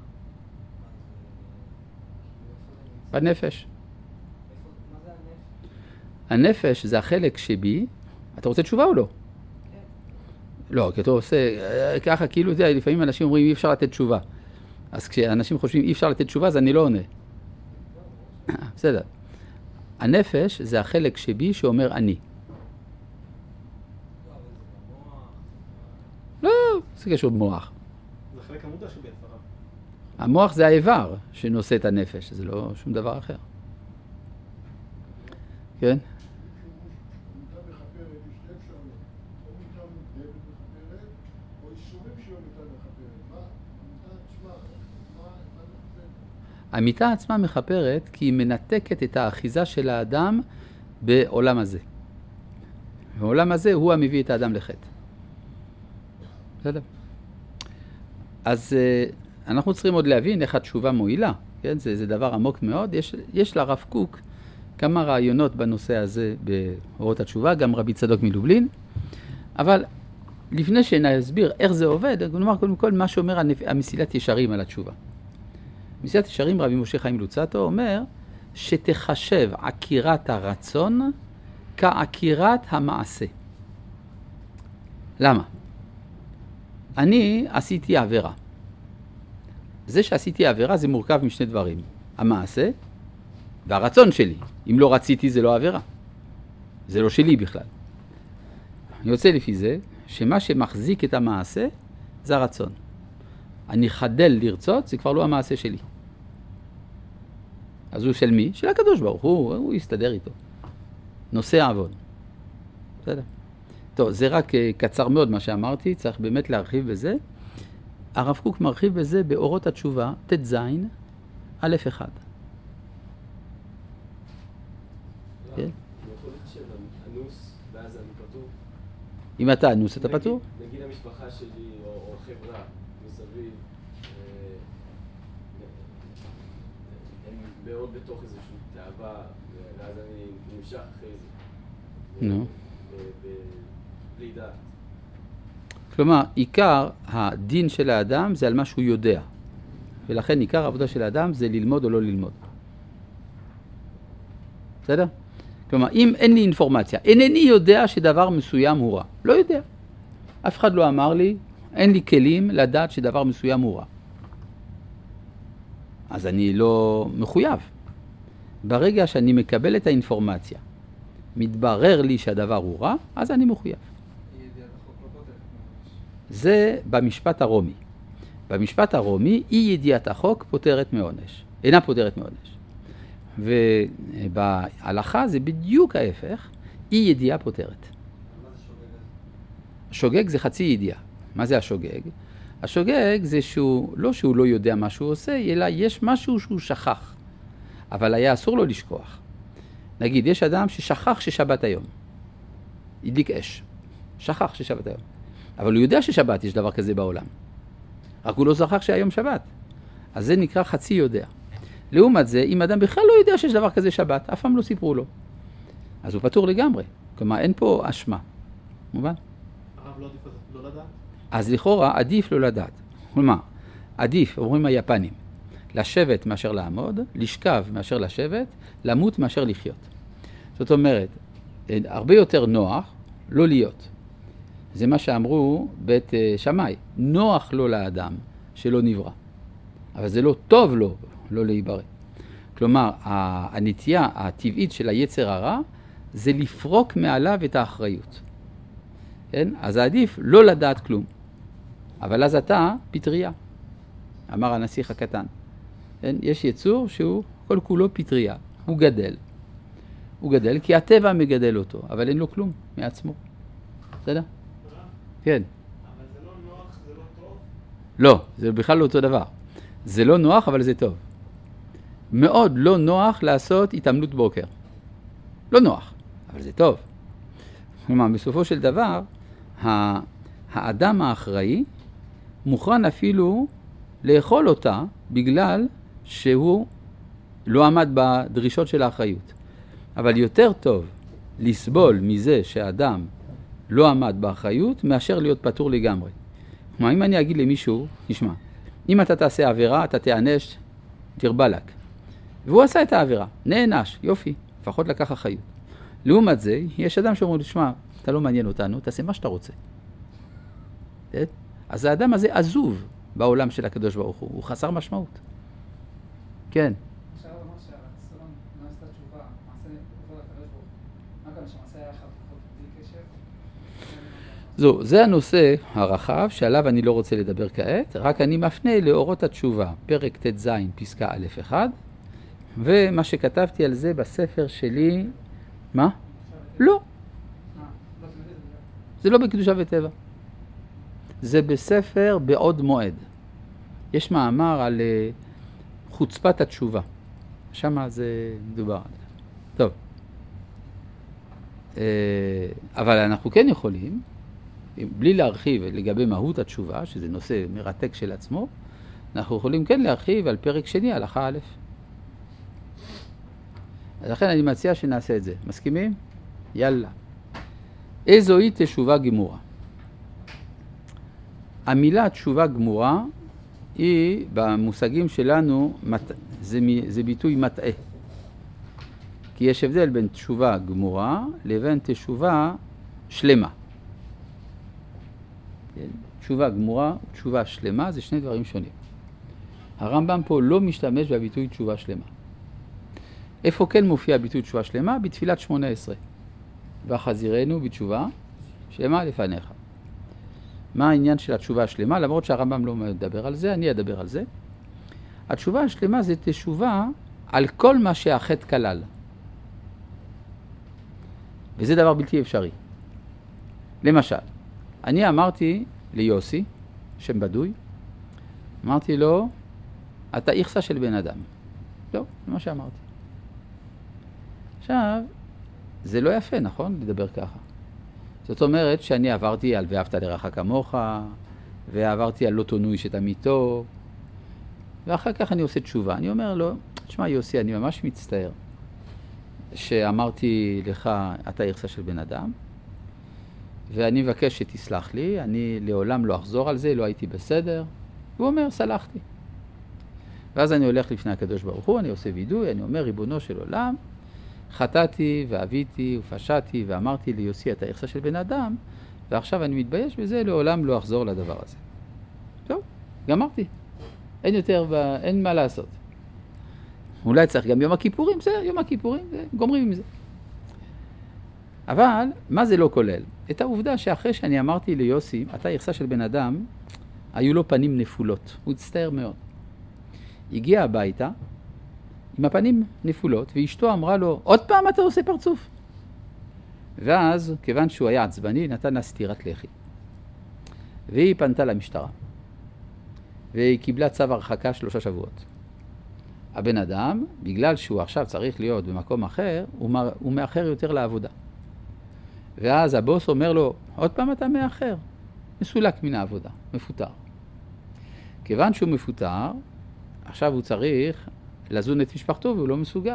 בנפש. מה זה הנפש? הנפש זה החלק שבי. אתה רוצה תשובה או לא? כן. לא, כי אתה עושה ככה, כאילו, לפעמים אנשים אומרים אי אפשר לתת תשובה. אז כשאנשים חושבים אי אפשר לתת תשובה, אז אני לא עונה. בסדר. הנפש זה החלק שבי שאומר אני. לא, זה קשור במוח. זה חלק המודע שביצרה. המוח זה האיבר שנושא את הנפש, זה לא שום דבר אחר. כן? המיטה עצמה מחפרת כי היא מנתקת את האחיזה של האדם בעולם הזה. בעולם הזה הוא המביא את האדם לחטא. בסדר? אז אנחנו צריכים עוד להבין איך התשובה מועילה. כן? זה דבר עמוק מאוד. יש לרב קוק כמה רעיונות בנושא הזה באורות התשובה, גם רבי צדוק מלובלין. אבל לפני שנסביר איך זה עובד, נאמר קודם כל מה שאומר המסילת ישרים על התשובה. מסילת ישרים רבי משה חיים לוצאטו אומר שתחשב עקירת הרצון כעקירת המעשה. למה? אני עשיתי עבירה. זה שעשיתי עבירה זה מורכב משני דברים. המעשה והרצון שלי. אם לא רציתי זה לא עבירה. זה לא שלי בכלל. אני רוצה לפי זה שמה שמחזיק את המעשה זה הרצון. אני חדל לרצות, זה כבר לא המעשה שלי. אז הוא של מי? של הקדוש ברוך הוא יסתדר איתו. נושא עוון. בסדר. טוב, זה רק קצר מאוד מה שאמרתי, צריך באמת להרחיב בזה. הרב קוק מרחיב בזה באורות התשובה, ט"ז, א' 1. כן? יכול להיות שהאנוס, ואז אני פטור. אם אתה אנוס, אתה פטור? נגיד המשפחה שלי או חברה מסביב, הם מאוד בתוך איזושהי תאווה, ואז אני נמשך אחרי זה. נו. בלי דעת. כלומר, עיקר הדין של האדם זה על מה שהוא יודע. ולכן עיקר העבודה של האדם זה ללמוד או לא ללמוד. בסדר? כלומר, אם אין לי אינפורמציה, אינני יודע שדבר מסוים הוא רע. לא יודע. אף אחד לא אמר לי, אין לי כלים לדעת שדבר מסוים הוא רע. אז אני לא מחויב. ברגע שאני מקבל את האינפורמציה, מתברר לי שהדבר הוא רע, אז אני מחויב. זה במשפט הרומי. במשפט הרומי, אי ידיעת החוק פותרת מעונש. אינה פותרת מעונש. ובהלכה זה בדיוק ההפך, אי ידיעה פותרת. מה זה שוגג הזה? שוגג זה חצי ידיעה. מה זה השוגג? השוגג זה שהוא לא יודע מה שהוא עושה, אלא יש משהו שהוא שכח. אבל היה אסור לו לשכוח. נגיד, יש אדם ששכח ששבת היום. הדליק אש. שכח ששבת היום. אבל הוא יודע ששבת יש דבר כזה בעולם. רק הוא לא זכח שהיום שבת. אז זה נקרא חצי יודע. לעומת זה, אם אדם בכלל לא יודע שיש דבר כזה שבת, אף פעם לא סיפרו לו. אז הוא פטור לגמרי. כלומר, אין פה אשמה. מובן? הרב לא עדיף לא לדעת? אז לכאורה עדיף לא לדעת. כלומר, עדיף, אומרים היפנים, לשבת מאשר לעמוד, לשכב מאשר לשבת, למות מאשר לחיות. זאת אומרת, הרבה יותר נוח לא להיות. זה מה שאמרו בית שמאי. נוח לו לאדם שלא נברא. אבל זה לא טוב לו לא להיברא. כלומר, הנטייה הטבעית של היצר הרע זה לפרוק מעליו את האחריות. כן? אז עדיף לא לדעת כלום. אבל אז אתה פטריה, אמר הנסיך הקטן. כן? יש יצור שהוא כל כולו פטריה. הוא גדל כי הטבע מגדל אותו, אבל אין לו כלום מעצמו. בסדר? כן. אבל זה לא נוח, זה לא טוב? לא, זה בכלל לא אותו דבר. זה לא נוח, אבל זה טוב. מאוד לא נוח לעשות התאמנות בוקר. לא נוח, אבל זה טוב. כלומר, בסופו של דבר, האדם האחראי מוכן אפילו לאכול אותה בגלל שהוא לא עמד בדרישות של האחריות. אבל יותר טוב לסבול מזה שהאדם לא עמד באחריות מאשר להיות פטור לגמרי. כלומר, אם אני אגיד למישהו, נשמע, אם אתה תעשה עבירה, אתה תענש, תרבלק. והוא עשה את העבירה, נענש, יופי, לפחות לקח אחריות. לעומת זה, יש אדם שאומר, תשמע, אתה לא מעניין אותנו, תעשה מה שאתה רוצה. אז האדם הזה עזוב בעולם של הקדוש ברוך הוא, הוא חסר משמעות. כן. אפשר לומר שהרצון לא עשתה תשובה, מעשה עובר לקדוש ברוך הוא. מה גם שמעשה היה אחד בלי קשר? זה הנושא הרחב שעליו אני לא רוצה לדבר כעת, רק אני מפנה לאורות התשובה, פרק ט"ז, פסקה א'1, ומה שכתבתי על זה בספר שלי, מה? לא. זה לא בקדושה וטבע. זה בספר בעוד מועד. יש מאמר על חוצפת התשובה. שמה זה מדובר. טוב. אבל אנחנו כן יכולים, בלי להרחיב לגבי מהות התשובה, שזה נושא מרתק של עצמו, אנחנו יכולים כן להרחיב על פרק שני, הלכה א'. אז לכן אני מציע שנעשה את זה. מסכימים? יאללה. איזוהי תשובה גמורה? המילה תשובה גמורה היא במושגים שלנו, זה ביטוי מטעה. כי יש הבדל בין תשובה גמורה לבין תשובה שלמה. תשובה גמורה ותשובה שלמה זה שני דברים שונים. הרמב"ם פה לא משתמש בביטוי תשובה שלמה. איפה כן מופיע ביטוי תשובה שלמה? בתפילת 18. וחזירנו בתשובה שלמה לפניך. מה העניין של התשובה השלמה? למרות שהרמב"ם לא מדבר על זה, אני אדבר על זה. התשובה השלמה זה תשובה על כל מה שהחטא כלל. וזה דבר בלתי אפשרי. למשל, אני אמרתי ליוסי, שם בדוי, אמרתי לו, אתה איכסה של בן אדם. לא, זה מה שאמרתי. עכשיו, זה לא יפה, נכון? לדבר ככה. זאת אומרת שאני עברתי על ואהבת לרעך כמוך, ועברתי על לא תונוי שתמיתו, ואחר כך אני עושה תשובה. אני אומר לו, תשמע יוסי, אני ממש מצטער שאמרתי לך, אתה איכסה של בן אדם, ואני מבקש שתסלח לי, אני לעולם לא אחזור על זה, לא הייתי בסדר. הוא אומר, סלחתי. ואז אני הולך לפני הקדוש ברוך הוא, אני עושה וידוי, אני אומר, ריבונו של עולם, חטאתי ואביתי ופשעתי ואמרתי ליוסי, אתה איכסה של בן אדם, ועכשיו אני מתבייש בזה, לעולם לא אחזור לדבר הזה. טוב, גמרתי. אין יותר, אין מה לעשות. אולי צריך גם יום הכיפורים, זה יום הכיפורים, גומרים עם זה. אבל, מה זה לא כולל? את העובדה שאחרי שאני אמרתי ליוסי, אתה איכסה של בן אדם, היו לו פנים נפולות. הוא הצטער מאוד. הגיע הביתה, עם הפנים נפולות, ואשתו אמרה לו, עוד פעם אתה עושה פרצוף? ואז, כיוון שהוא היה עצבני, נתן לה סטירת לחי. והיא פנתה למשטרה. והיא קיבלה צו הרחקה 3 שבועות. הבן אדם, בגלל שהוא עכשיו צריך להיות במקום אחר, הוא מאחר יותר לעבודה. ואז הבוס אומר לו, עוד פעם אתה מאחר. מסולק מן העבודה, מפוטר. כיוון שהוא מפוטר, עכשיו הוא צריך לזון את משפחתו והוא לא מסוגל.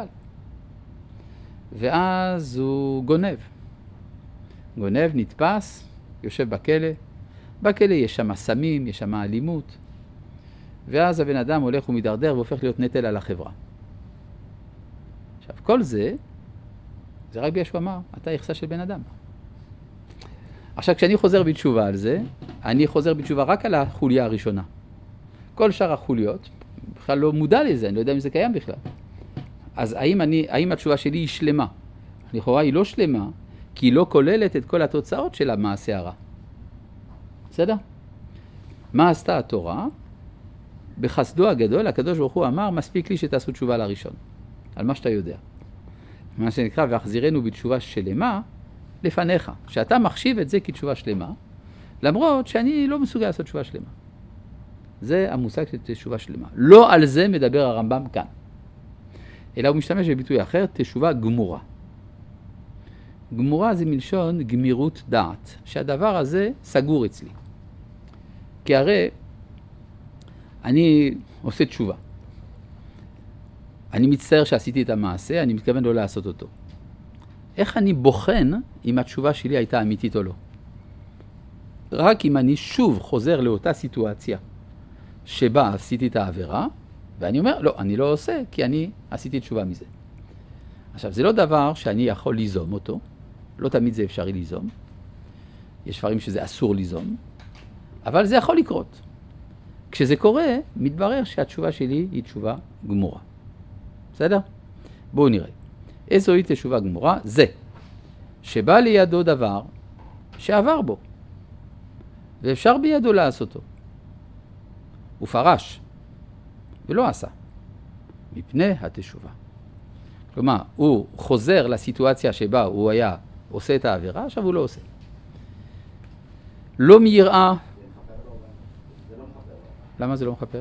ואז הוא גונב. גונב, נתפס, יושב בכלא. בכלא יש שם סמים, יש שם אלימות. ואז הבן אדם הולך ומדרדר והופך להיות נטל על החברה. עכשיו, כל זה רק בגלל שהוא אמר, אתה יחסה של בן אדם. עכשיו, כשאני חוזר בתשובה על זה, אני חוזר בתשובה רק על החוליה הראשונה. כל שאר החוליות, בכלל לא מודע לזה, אני לא יודע אם זה קיים בכלל. אז האם התשובה שלי היא שלמה? לכאורה היא לא שלמה, כי היא לא כוללת את כל התוצאות של המעשה הרע. בסדר? מה עשתה התורה? בחסדו הגדול, הקדוש ברוך הוא אמר, מספיק לי שתעשו תשובה לראשון. על מה שאתה יודע. מה שנקרא, והחזירנו בתשובה שלמה לפניך. שאתה מחשיב את זה כתשובה שלמה, למרות שאני לא מסוגל לעשות תשובה שלמה. זה המושג של תשובה שלמה. לא על זה מדבר הרמב"ם כאן. אלא הוא משתמש בביטוי אחר, תשובה גמורה. גמורה זה מלשון גמירות דעת, שהדבר הזה סגור אצלי. כי הרי אני עושה תשובה. אני מצטער שעשיתי את המעשה, אני מתכוון לא לעשות אותו. איך אני בוחן אם התשובה שלי הייתה אמיתית או לא? רק אם אני שוב חוזר לאותה סיטואציה שבה עשיתי את העבירה, ואני אומר, לא, אני לא עושה, כי אני עשיתי תשובה מזה. עכשיו, זה לא דבר שאני יכול ליזום אותו, לא תמיד זה אפשרי ליזום. יש דברים שזה אסור ליזום, אבל זה יכול לקרות. כשזה קורה, מתברר שהתשובה שלי היא תשובה גמורה. בסדר? בואו נראה. איזו היא תשובה גמורה? זה שבא לידו דבר שעבר בו, ואפשר בידו לעשותו. הוא פרש, ולא עשה, מפני התשובה. כלומר, הוא חוזר לסיטואציה שבה הוא היה עושה את העבירה, עכשיו הוא לא עושה. לא מיראה. למה זה לא מחפר?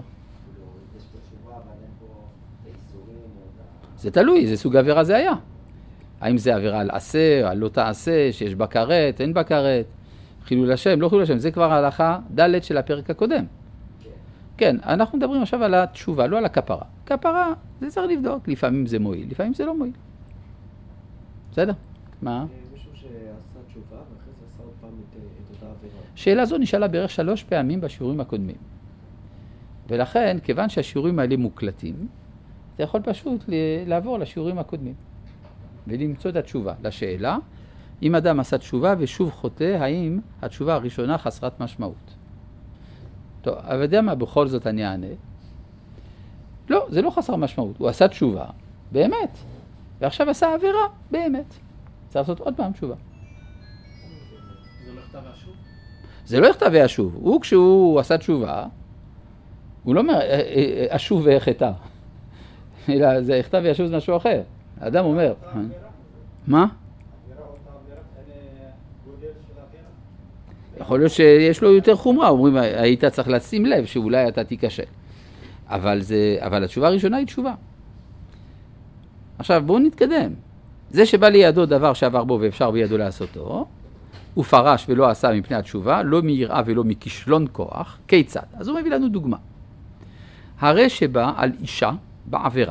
זה תלוי, זה סוג עבירה זה היה. האם זה עבירה על עשה, על לא תעשה, שיש בה כרת, אין בה כרת, חילול השם, לא חילול השם, זה כבר ההלכה ד' של הפרק הקודם. כן, אנחנו מדברים עכשיו על התשובה, לא על הכפרה. כפרה, זה צריך לבדוק, לפעמים זה מועיל, לפעמים זה לא מועיל. בסדר? מה? מישהו שעשה תשובה ואחרי זה עשה עוד פעם את אותה עבירה. שאלה זו נשאלה בערך 3 פעמים בשיעורים הקודמים. ולכן, כיוון שהשיעורים האלה מוקלטים, אתה יכול פשוט לעבור לשיעורים הקודמים ולמצוא את התשובה לשאלה, אם אדם עשה תשובה ושוב חוטא, האם התשובה הראשונה חסרת משמעות. טוב, אבל יודע מה בכל זאת אני אענה? לא, זה לא חסר משמעות. הוא עשה תשובה, באמת. ועכשיו עשה עבירה, באמת. צריך לעשות עוד פעם תשובה. זה לא כתב והשוב? זה לא כתב והשוב. הוא כשהוא עשה תשובה, הוא לא אומר, אשוב ואחטא. אלא זה כתב והשוב זה משהו אחר. האדם אומר, מה? יכול להיות שיש לו יותר חומרה, אומרים, היית צריך לשים לב שאולי אתה תיקשה. אבל התשובה הראשונה היא תשובה. עכשיו, בואו נתקדם. זה שבא לידו דבר שעבר בו ואפשר בידו לעשותו, הוא פרש ולא עשה מפני התשובה, לא מיראה ולא מכישלון כוח, כיצד? אז הוא מביא לנו דוגמה. הרי שבא על אישה בעבירה.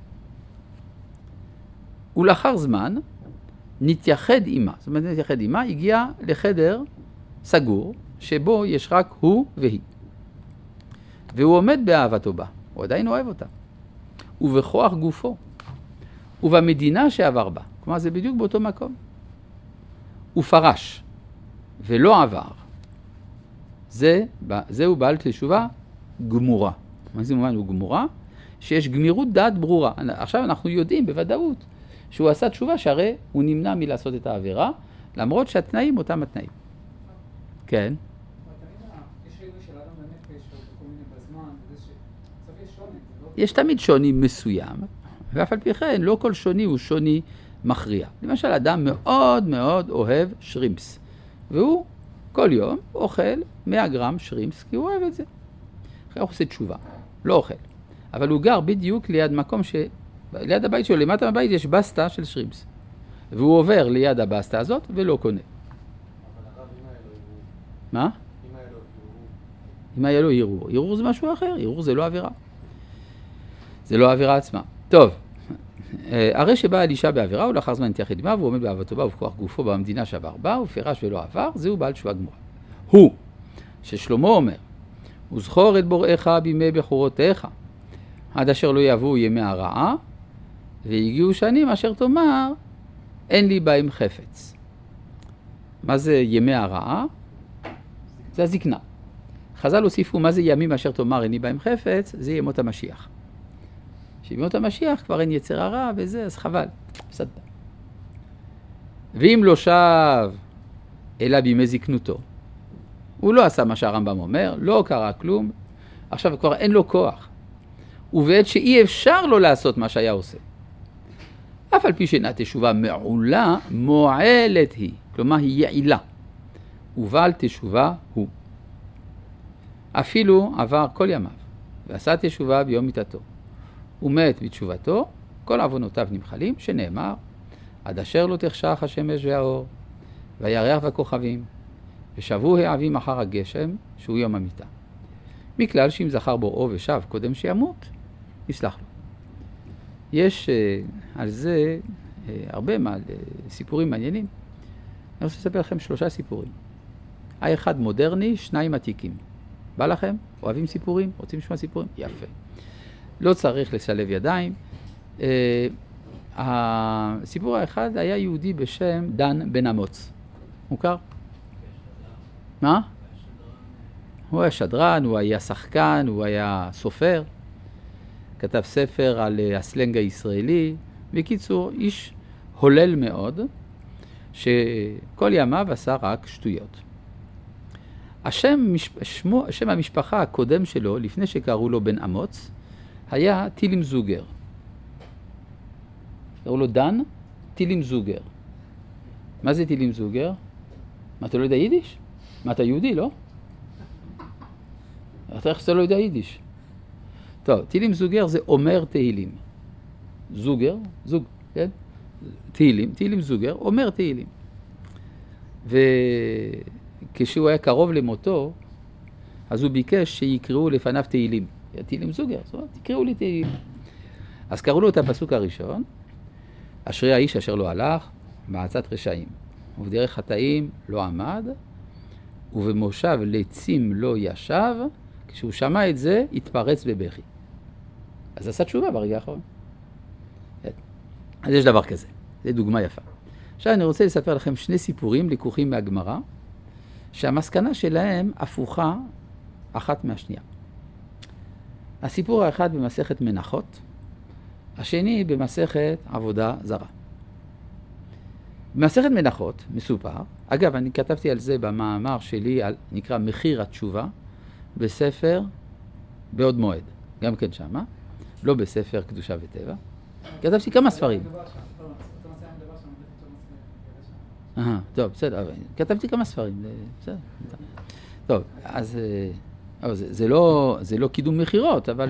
ולאחר זמן נתייחד עימה. זאת אומרת, נתייחד עימה, הגיע לחדר סגור, שבו יש רק הוא והיא. והוא עומד באהבתו בה, הוא עדיין אוהב אותה. ובכוח גופו, ובמדינה שעבר בה, כלומר זה בדיוק באותו מקום. הוא פרש, ולא עבר. זהו בעל תשובה גמורה. מה זה מובן? הוא גמורה, שיש גמירות דעת ברורה. עכשיו אנחנו יודעים בוודאות שהוא עשה תשובה שהרי הוא נמנע מלעשות את העבירה, למרות שהתנאים אותם התנאים. כן. יש ריבוי של אדם בנפש, או כל מיני בזמן, וזה שצריך יש שוני. יש תמיד שוני מסוים, ואף על פי כן, לא כל שוני הוא שוני מכריע. למשל, אדם מאוד מאוד אוהב שרימפס, והוא כל יום אוכל 100 גרם שרימפס, כי הוא אוהב את זה. אחרי הוא עושה תשובה, לא אוכל. אבל הוא גר בדיוק ליד מקום ליד הבית שלו, למטה מהבית יש בסטה של שרימפס. והוא עובר ליד הבסטה הזאת ולא קונה. אבל הרב, אם היה לו ערעור. מה? אם היה לו ערעור. אם היה לו ערעור. ערעור זה משהו אחר, ערעור זה לא עבירה. זה לא העבירה עצמה. טוב, הרי שבא אלישע בעבירה, הוא לאחר זמן נטיח את דמיו, הוא עומד באהבתו בה ובכוח גופו במדינה שעבר בה, הוא פירש ולא עבר, זהו בעל תשובה גמורה. הוא, ששלמה אומר, וזכור את בוראיך בימי בחורותיך, עד אשר לא יבואו ימי הרעה, והגיעו שנים אשר תאמר, אין לי בהם חפץ. מה זה ימי הרעה? זה הזקנה. חז"ל הוסיפו מה זה ימים אשר תאמר אין לי בהם חפץ, זה ימות המשיח. שימות המשיח כבר אין יצר הרע וזה, אז חבל. בסדר. ואם לא שב אלא בימי זקנותו, הוא לא עשה מה שהרמב"ם אומר, לא קרה כלום, עכשיו כבר אין לו כוח. ובעת שאי אפשר לו לעשות מה שהיה עושה. אף על פי שאינה תשובה מעולה, מועלת היא. כלומר, היא יעילה. ובעל תשובה הוא. אפילו עבר כל ימיו, ועשה תשובה ביום מיתתו. הוא מת בתשובתו, כל עוונותיו נמחלים, שנאמר, עד אשר לא תחשך השמש והאור, והירח והכוכבים, ושבו העבים אחר הגשם, שהוא יום המיתה. מכלל שאם זכר בוראו ושב קודם שימות, יסלח לו. יש על זה הרבה סיפורים מעניינים. אני רוצה לספר לכם 3 סיפורים. האחד מודרני, 2 עתיקים. בא לכם? אוהבים סיפורים? רוצים לשמוע סיפורים? יפה. לא צריך לשלב ידיים. הסיפור האחד היה יהודי בשם דן בן אמוץ. מוכר? מה? הוא היה שדרן, הוא היה שחקן, הוא היה סופר. כתב ספר על הסלנג הישראלי. בקיצור, איש הולל מאוד, שכל ימיו עשה רק שטויות. שם המשפחה הקודם שלו, לפני שקראו לו בן אמוץ, היה טילם זוגר. קראו לו דן טילם זוגר. מה זה טילם זוגר? מה, אתה לא יודע יידיש? מה, אתה יהודי, לא? איך אתה לא יודע יידיש? טוב, טילם זוגר זה אומר תהילים. זוגר, זוג, כן? תהילים, טילם זוגר, אומר תהילים. וכשהוא היה קרוב למותו, אז הוא ביקש שיקראו לפניו תהילים. תהילים זוגר, זאת אומרת, תקראו לי תהילים. אז קראו לו את הפסוק הראשון, אשרי האיש אשר לא הלך, בעצת רשעים. ובדרך חטאים לא עמד, ובמושב לצים לא ישב, כשהוא שמע את זה, התפרץ בבכי. אז עשה תשובה ברגע האחרון. אז יש דבר כזה, זה דוגמה יפה. עכשיו אני רוצה לספר לכם 2 סיפורים לקוחים מהגמרא, שהמסקנה שלהם הפוכה אחת מהשנייה. הסיפור האחד במסכת מנחות, השני במסכת עבודה זרה. במסכת מנחות מסופר, אגב אני כתבתי על זה במאמר שלי, נקרא מחיר התשובה, בספר בעוד מועד, גם כן שמה, לא בספר קדושה וטבע. כתבתי כמה ספרים. טוב, בסדר, כתבתי כמה ספרים, בסדר. טוב, אז זה לא קידום מחירות, אבל...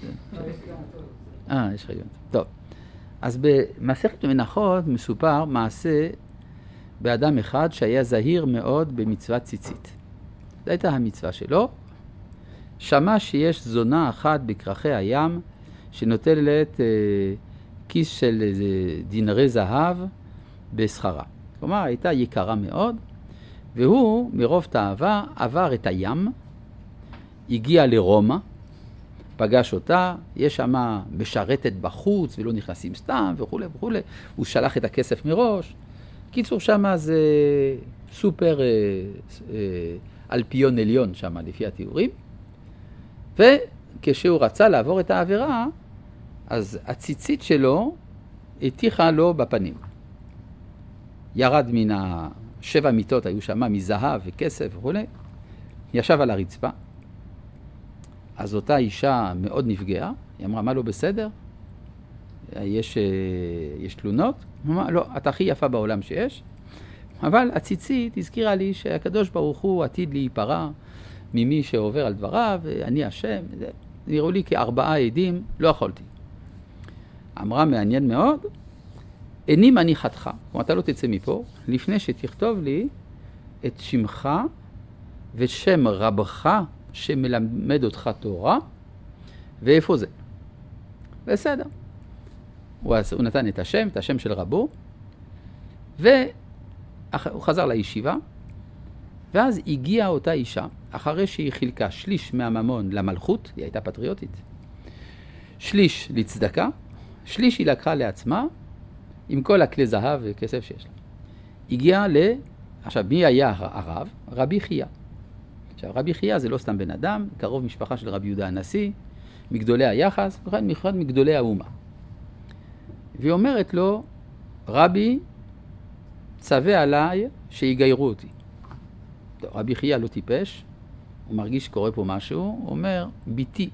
יש לך גם. טוב, אז במסכת מנחות מסופר מעשה באדם אחד שהיה זהיר מאוד במצוות ציצית. זו הייתה המצווה שלו. שמע שיש זונה אחת בכרכי הים שנוטלת כיס של דינרי זהב בסחרה. כלומר, הייתה יקרה מאוד, והוא מרוב תאווה עבר את הים, הגיע לרומא, פגש אותה, יש שם משרתת בחוץ ולא נכנסים סתם וכו' וכו'. הוא שלח את הכסף מראש. קיצור, שם זה סופר אלפיון עליון שם לפי התיאורים. וכשהוא רצה לעבור את העבירה, אז הציצית שלו הטיחה לו בפנים. ירד מן 7 מיטות, היו שם מזהב וכסף וכו'. ישב על הרצפה. אז אותה אישה מאוד נפגעה, היא אמרה, מה לא בסדר? יש תלונות? הוא אמר, לא, את הכי יפה בעולם שיש, אבל הציצית הזכירה לי שהקדוש ברוך הוא עתיד להיפרע ממי שעובר על דבריו, ואני השם, נראו לי כ4 עדים, לא יכולתי. אמרה, מעניין מאוד, איני מניחתך, כלומר אתה לא תצא מפה, לפני שתכתוב לי את שמך ושם רבך שמלמד אותך תורה, ואיפה זה? בסדר. הוא נתן את השם של רבו, והוא חזר לישיבה, ואז הגיעה אותה אישה, אחרי שהיא חילקה שליש מהממון למלכות, היא הייתה פטריוטית, שליש לצדקה, שליש היא לקחה לעצמה, עם כל הכלי זהב וכסף שיש לה. הגיעה עכשיו, מי היה הרב? רבי חייא. עכשיו, רבי חייא זה לא סתם בן אדם, קרוב משפחה של רבי יהודה הנשיא, מגדולי היחס, אחד מגדולי האומה. והיא אומרת לו, רבי, צווה עליי שיגיירו אותי. רבי חייא לא טיפש, הוא מרגיש שקורה פה משהו, הוא אומר, ביתי,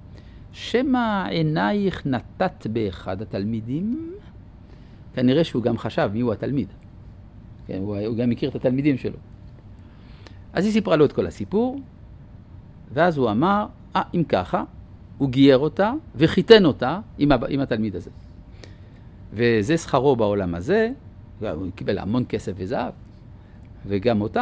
שמה עינייך נתת באחד התלמידים? כנראה שהוא גם חשב מי הוא התלמיד. כן, הוא גם מכיר את התלמידים שלו. אז היא סיפרה לו את כל הסיפור, ואז הוא אמר, אם ככה, הוא גייר אותה וחיתן אותה עם התלמיד הזה. וזה שכרו בעולם הזה, הוא קיבל המון כסף וזהב, וגם אותה,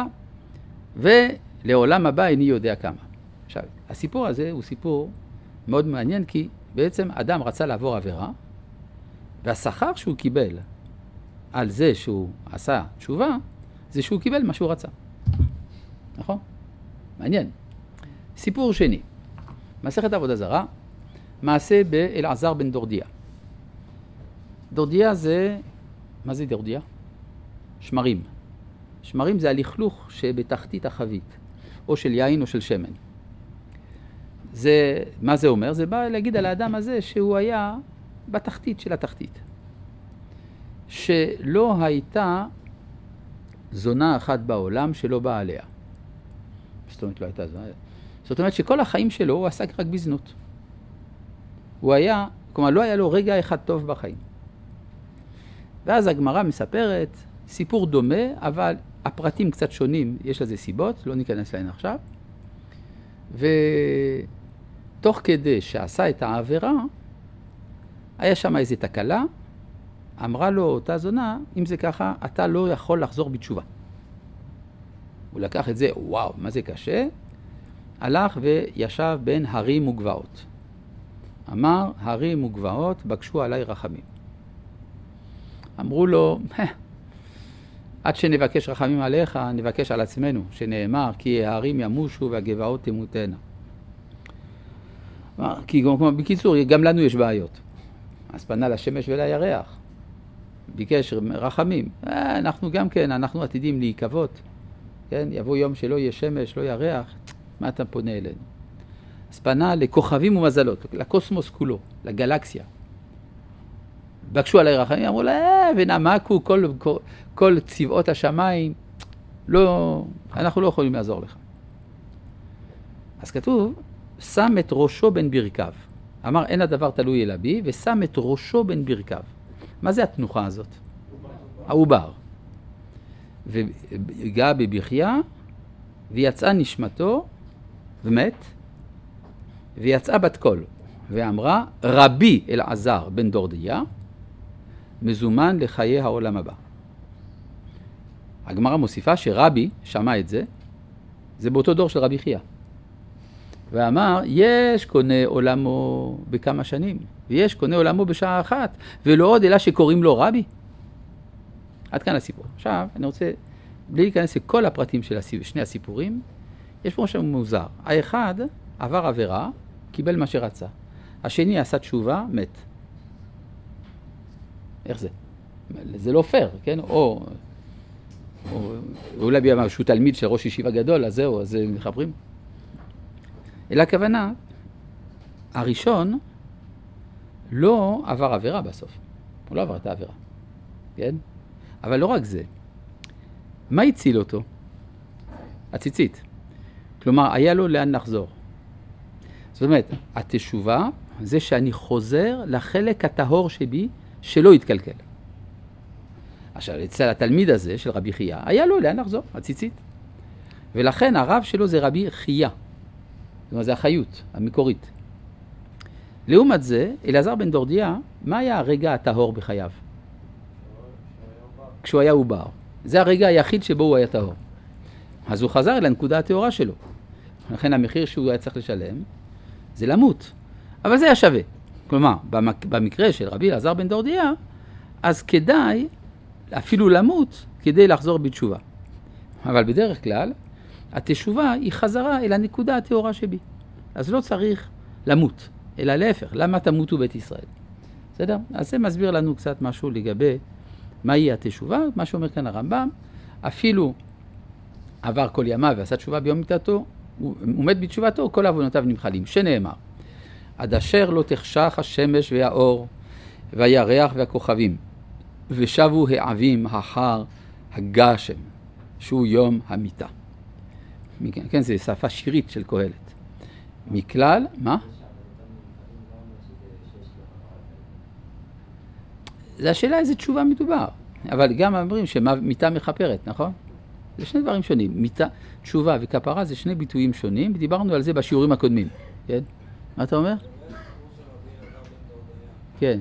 ולעולם הבא איני יודע כמה. עכשיו, הסיפור הזה הוא סיפור מאוד מעניין, כי בעצם אדם רצה לעבור עבירה, והשכר שהוא קיבל על זה שהוא עשה תשובה, זה שהוא קיבל מה שהוא רצה. נכון? מעניין. סיפור שני, מסכת עבודה זרה, מעשה באלעזר בן דורדיה. דורדיה זה, מה זה דורדיה? שמרים. שמרים זה הלכלוך שבתחתית החבית, או של יין או של שמן. זה, מה זה אומר? זה בא להגיד על האדם הזה שהוא היה בתחתית של התחתית. שלא הייתה זונה אחת בעולם שלא באה עליה. זאת אומרת, לא הייתה זונה. זאת אומרת שכל החיים שלו הוא עסק רק בזנות. הוא היה, כלומר לא היה לו רגע אחד טוב בחיים. ואז הגמרא מספרת סיפור דומה, אבל הפרטים קצת שונים, יש לזה סיבות, לא ניכנס להן עכשיו. ותוך כדי שעשה את העבירה, היה שם איזו תקלה, אמרה לו אותה זונה, אם זה ככה, אתה לא יכול לחזור בתשובה. הוא לקח את זה, וואו, מה זה קשה? הלך וישב בין הרים וגבעות. אמר, הרים וגבעות, בקשו עליי רחמים. אמרו לו, עד שנבקש רחמים עליך, נבקש על עצמנו, שנאמר, כי ההרים ימושו והגבעות תמותנה. בקיצור, גם לנו יש בעיות. אז פנה לשמש ולירח. ביקש רחמים. אנחנו גם כן, אנחנו עתידים להיקוות. כן? יבוא יום שלא יהיה שמש, לא ירח. מה אתה פונה אלינו? אז פנה לכוכבים ומזלות, לקוסמוס כולו, לגלקסיה. בקשו עליי רחמים, אמרו לה, ונעמקו כל צבאות השמיים. לא, אנחנו לא יכולים לעזור לך. אז כתוב, שם את ראשו בין ברכיו. אמר, אין הדבר תלוי אלא בי, ושם את ראשו בין ברכיו. מה זה התנוחה הזאת? העובר. והגע בבכייה, ויצאה נשמתו, ומת, ויצאה בת קול, ואמרה, רבי אלעזר בן דורדיה, מזומן לחיי העולם הבא. הגמרא מוסיפה שרבי שמע את זה, זה באותו דור של רבי חייא. ואמר, יש קונה עולמו בכמה שנים, ויש קונה עולמו בשעה אחת, ולא עוד אלא שקוראים לו רבי. עד כאן הסיפור. עכשיו, אני רוצה, בלי להיכנס לכל הפרטים של שני הסיפורים, יש פה משהו מוזר. האחד עבר עבירה, קיבל מה שרצה. השני עשה תשובה, מת. איך זה? זה לא פייר, כן? או אולי בימה שהוא תלמיד של ראש ישיבה גדול, אז זהו, אז מחברים. אלא הכוונה, הראשון לא עבר עבירה בסוף. הוא לא עבר את העבירה. כן? אבל לא רק זה. מה הציל אותו? הציצית. כלומר, היה לו לאן לחזור. זאת אומרת, התשובה זה שאני חוזר לחלק הטהור שבי שלא יתקלקל. עכשיו, אצל התלמיד הזה של רבי חייא, היה לו לאן לחזור, הציצית. ולכן הרב שלו זה רבי חייא. זאת אומרת, זה החיות המקורית. לעומת זה, אלעזר בן דורדיה, מה היה הרגע הטהור בחייו? כשהוא היה עובר. זה הרגע היחיד שבו הוא היה טהור. אז הוא חזר לנקודה הטהורה שלו. לכן המחיר שהוא היה צריך לשלם זה למות. אבל זה היה שווה. כלומר, במקרה של רבי אלעזר בן דורדיה, אז כדאי אפילו למות כדי לחזור בתשובה. אבל בדרך כלל, התשובה היא חזרה אל הנקודה הטהורה שבי. אז לא צריך למות, אלא להפך. למה תמותו בית ישראל? בסדר? אז זה מסביר לנו קצת משהו לגבי מהי התשובה. מה שאומר כאן הרמב"ם, אפילו עבר כל ימיו ועשה תשובה ביום מיתתו, הוא מת בתשובתו, כל עוונותיו נמחלים. שנאמר, עד אשר לא תחשך השמש והאור והירח והכוכבים, ושבו העבים אחר הגשם, שהוא יום המיתה. כן, זה שפה שירית של קהלת. מכלל, מה? זה השאלה איזה תשובה מדובר. אבל גם אומרים שמיתה מכפרת, נכון? זה שני דברים שונים. מיתה, תשובה וכפרה זה שני ביטויים שונים, ודיברנו על זה בשיעורים הקודמים. כן? מה אתה אומר? כן.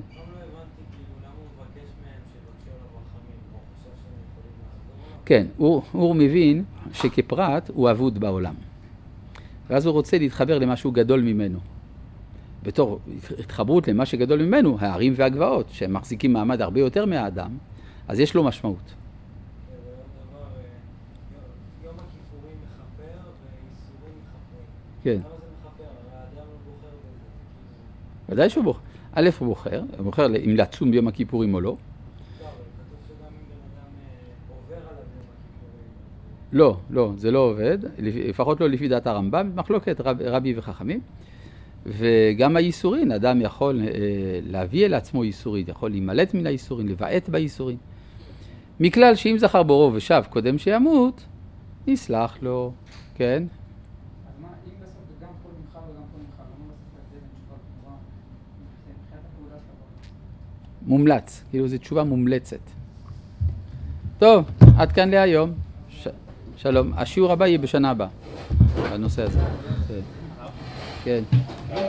כן, הוא מבין שכפרט הוא אבוד בעולם. ואז הוא רוצה להתחבר למשהו גדול ממנו. בתור התחברות למה שגדול ממנו, הערים והגבעות, שהם מחזיקים מעמד הרבה יותר מהאדם, אז יש לו משמעות. יום הכיפורים מחפר ואיסורים מחפרים. כן. למה זה מחפר? הרי האדם לא בוחר בזה. ודאי שהוא בוחר. א' הוא בוחר אם לצום ביום הכיפורים או לא. לא, אבל כתוב שגם אם בן אדם עובר עליו ביום הכיפורים. לא, זה לא עובד, לפחות לא לפי דעת הרמב"ם, מחלוקת רבי וחכמים. וגם הייסורין, אדם יכול להביא אל עצמו ייסורין, יכול להימלט מן הייסורין, לבעט בייסורין. מכלל שאם זכר בורו ושב קודם שימות, נסלח לו, כן? אז מה, אם בסוף זה גם כל מנחה וגם כל מנחה, לא בסוף להבדיל בין תשובה ותמורה, מבחינת הפעולה שלו? מומלץ, כאילו זו תשובה מומלצת. טוב, עד כאן להיום. שלום, השיעור הבא יהיה בשנה הבאה, בנושא הזה. כן.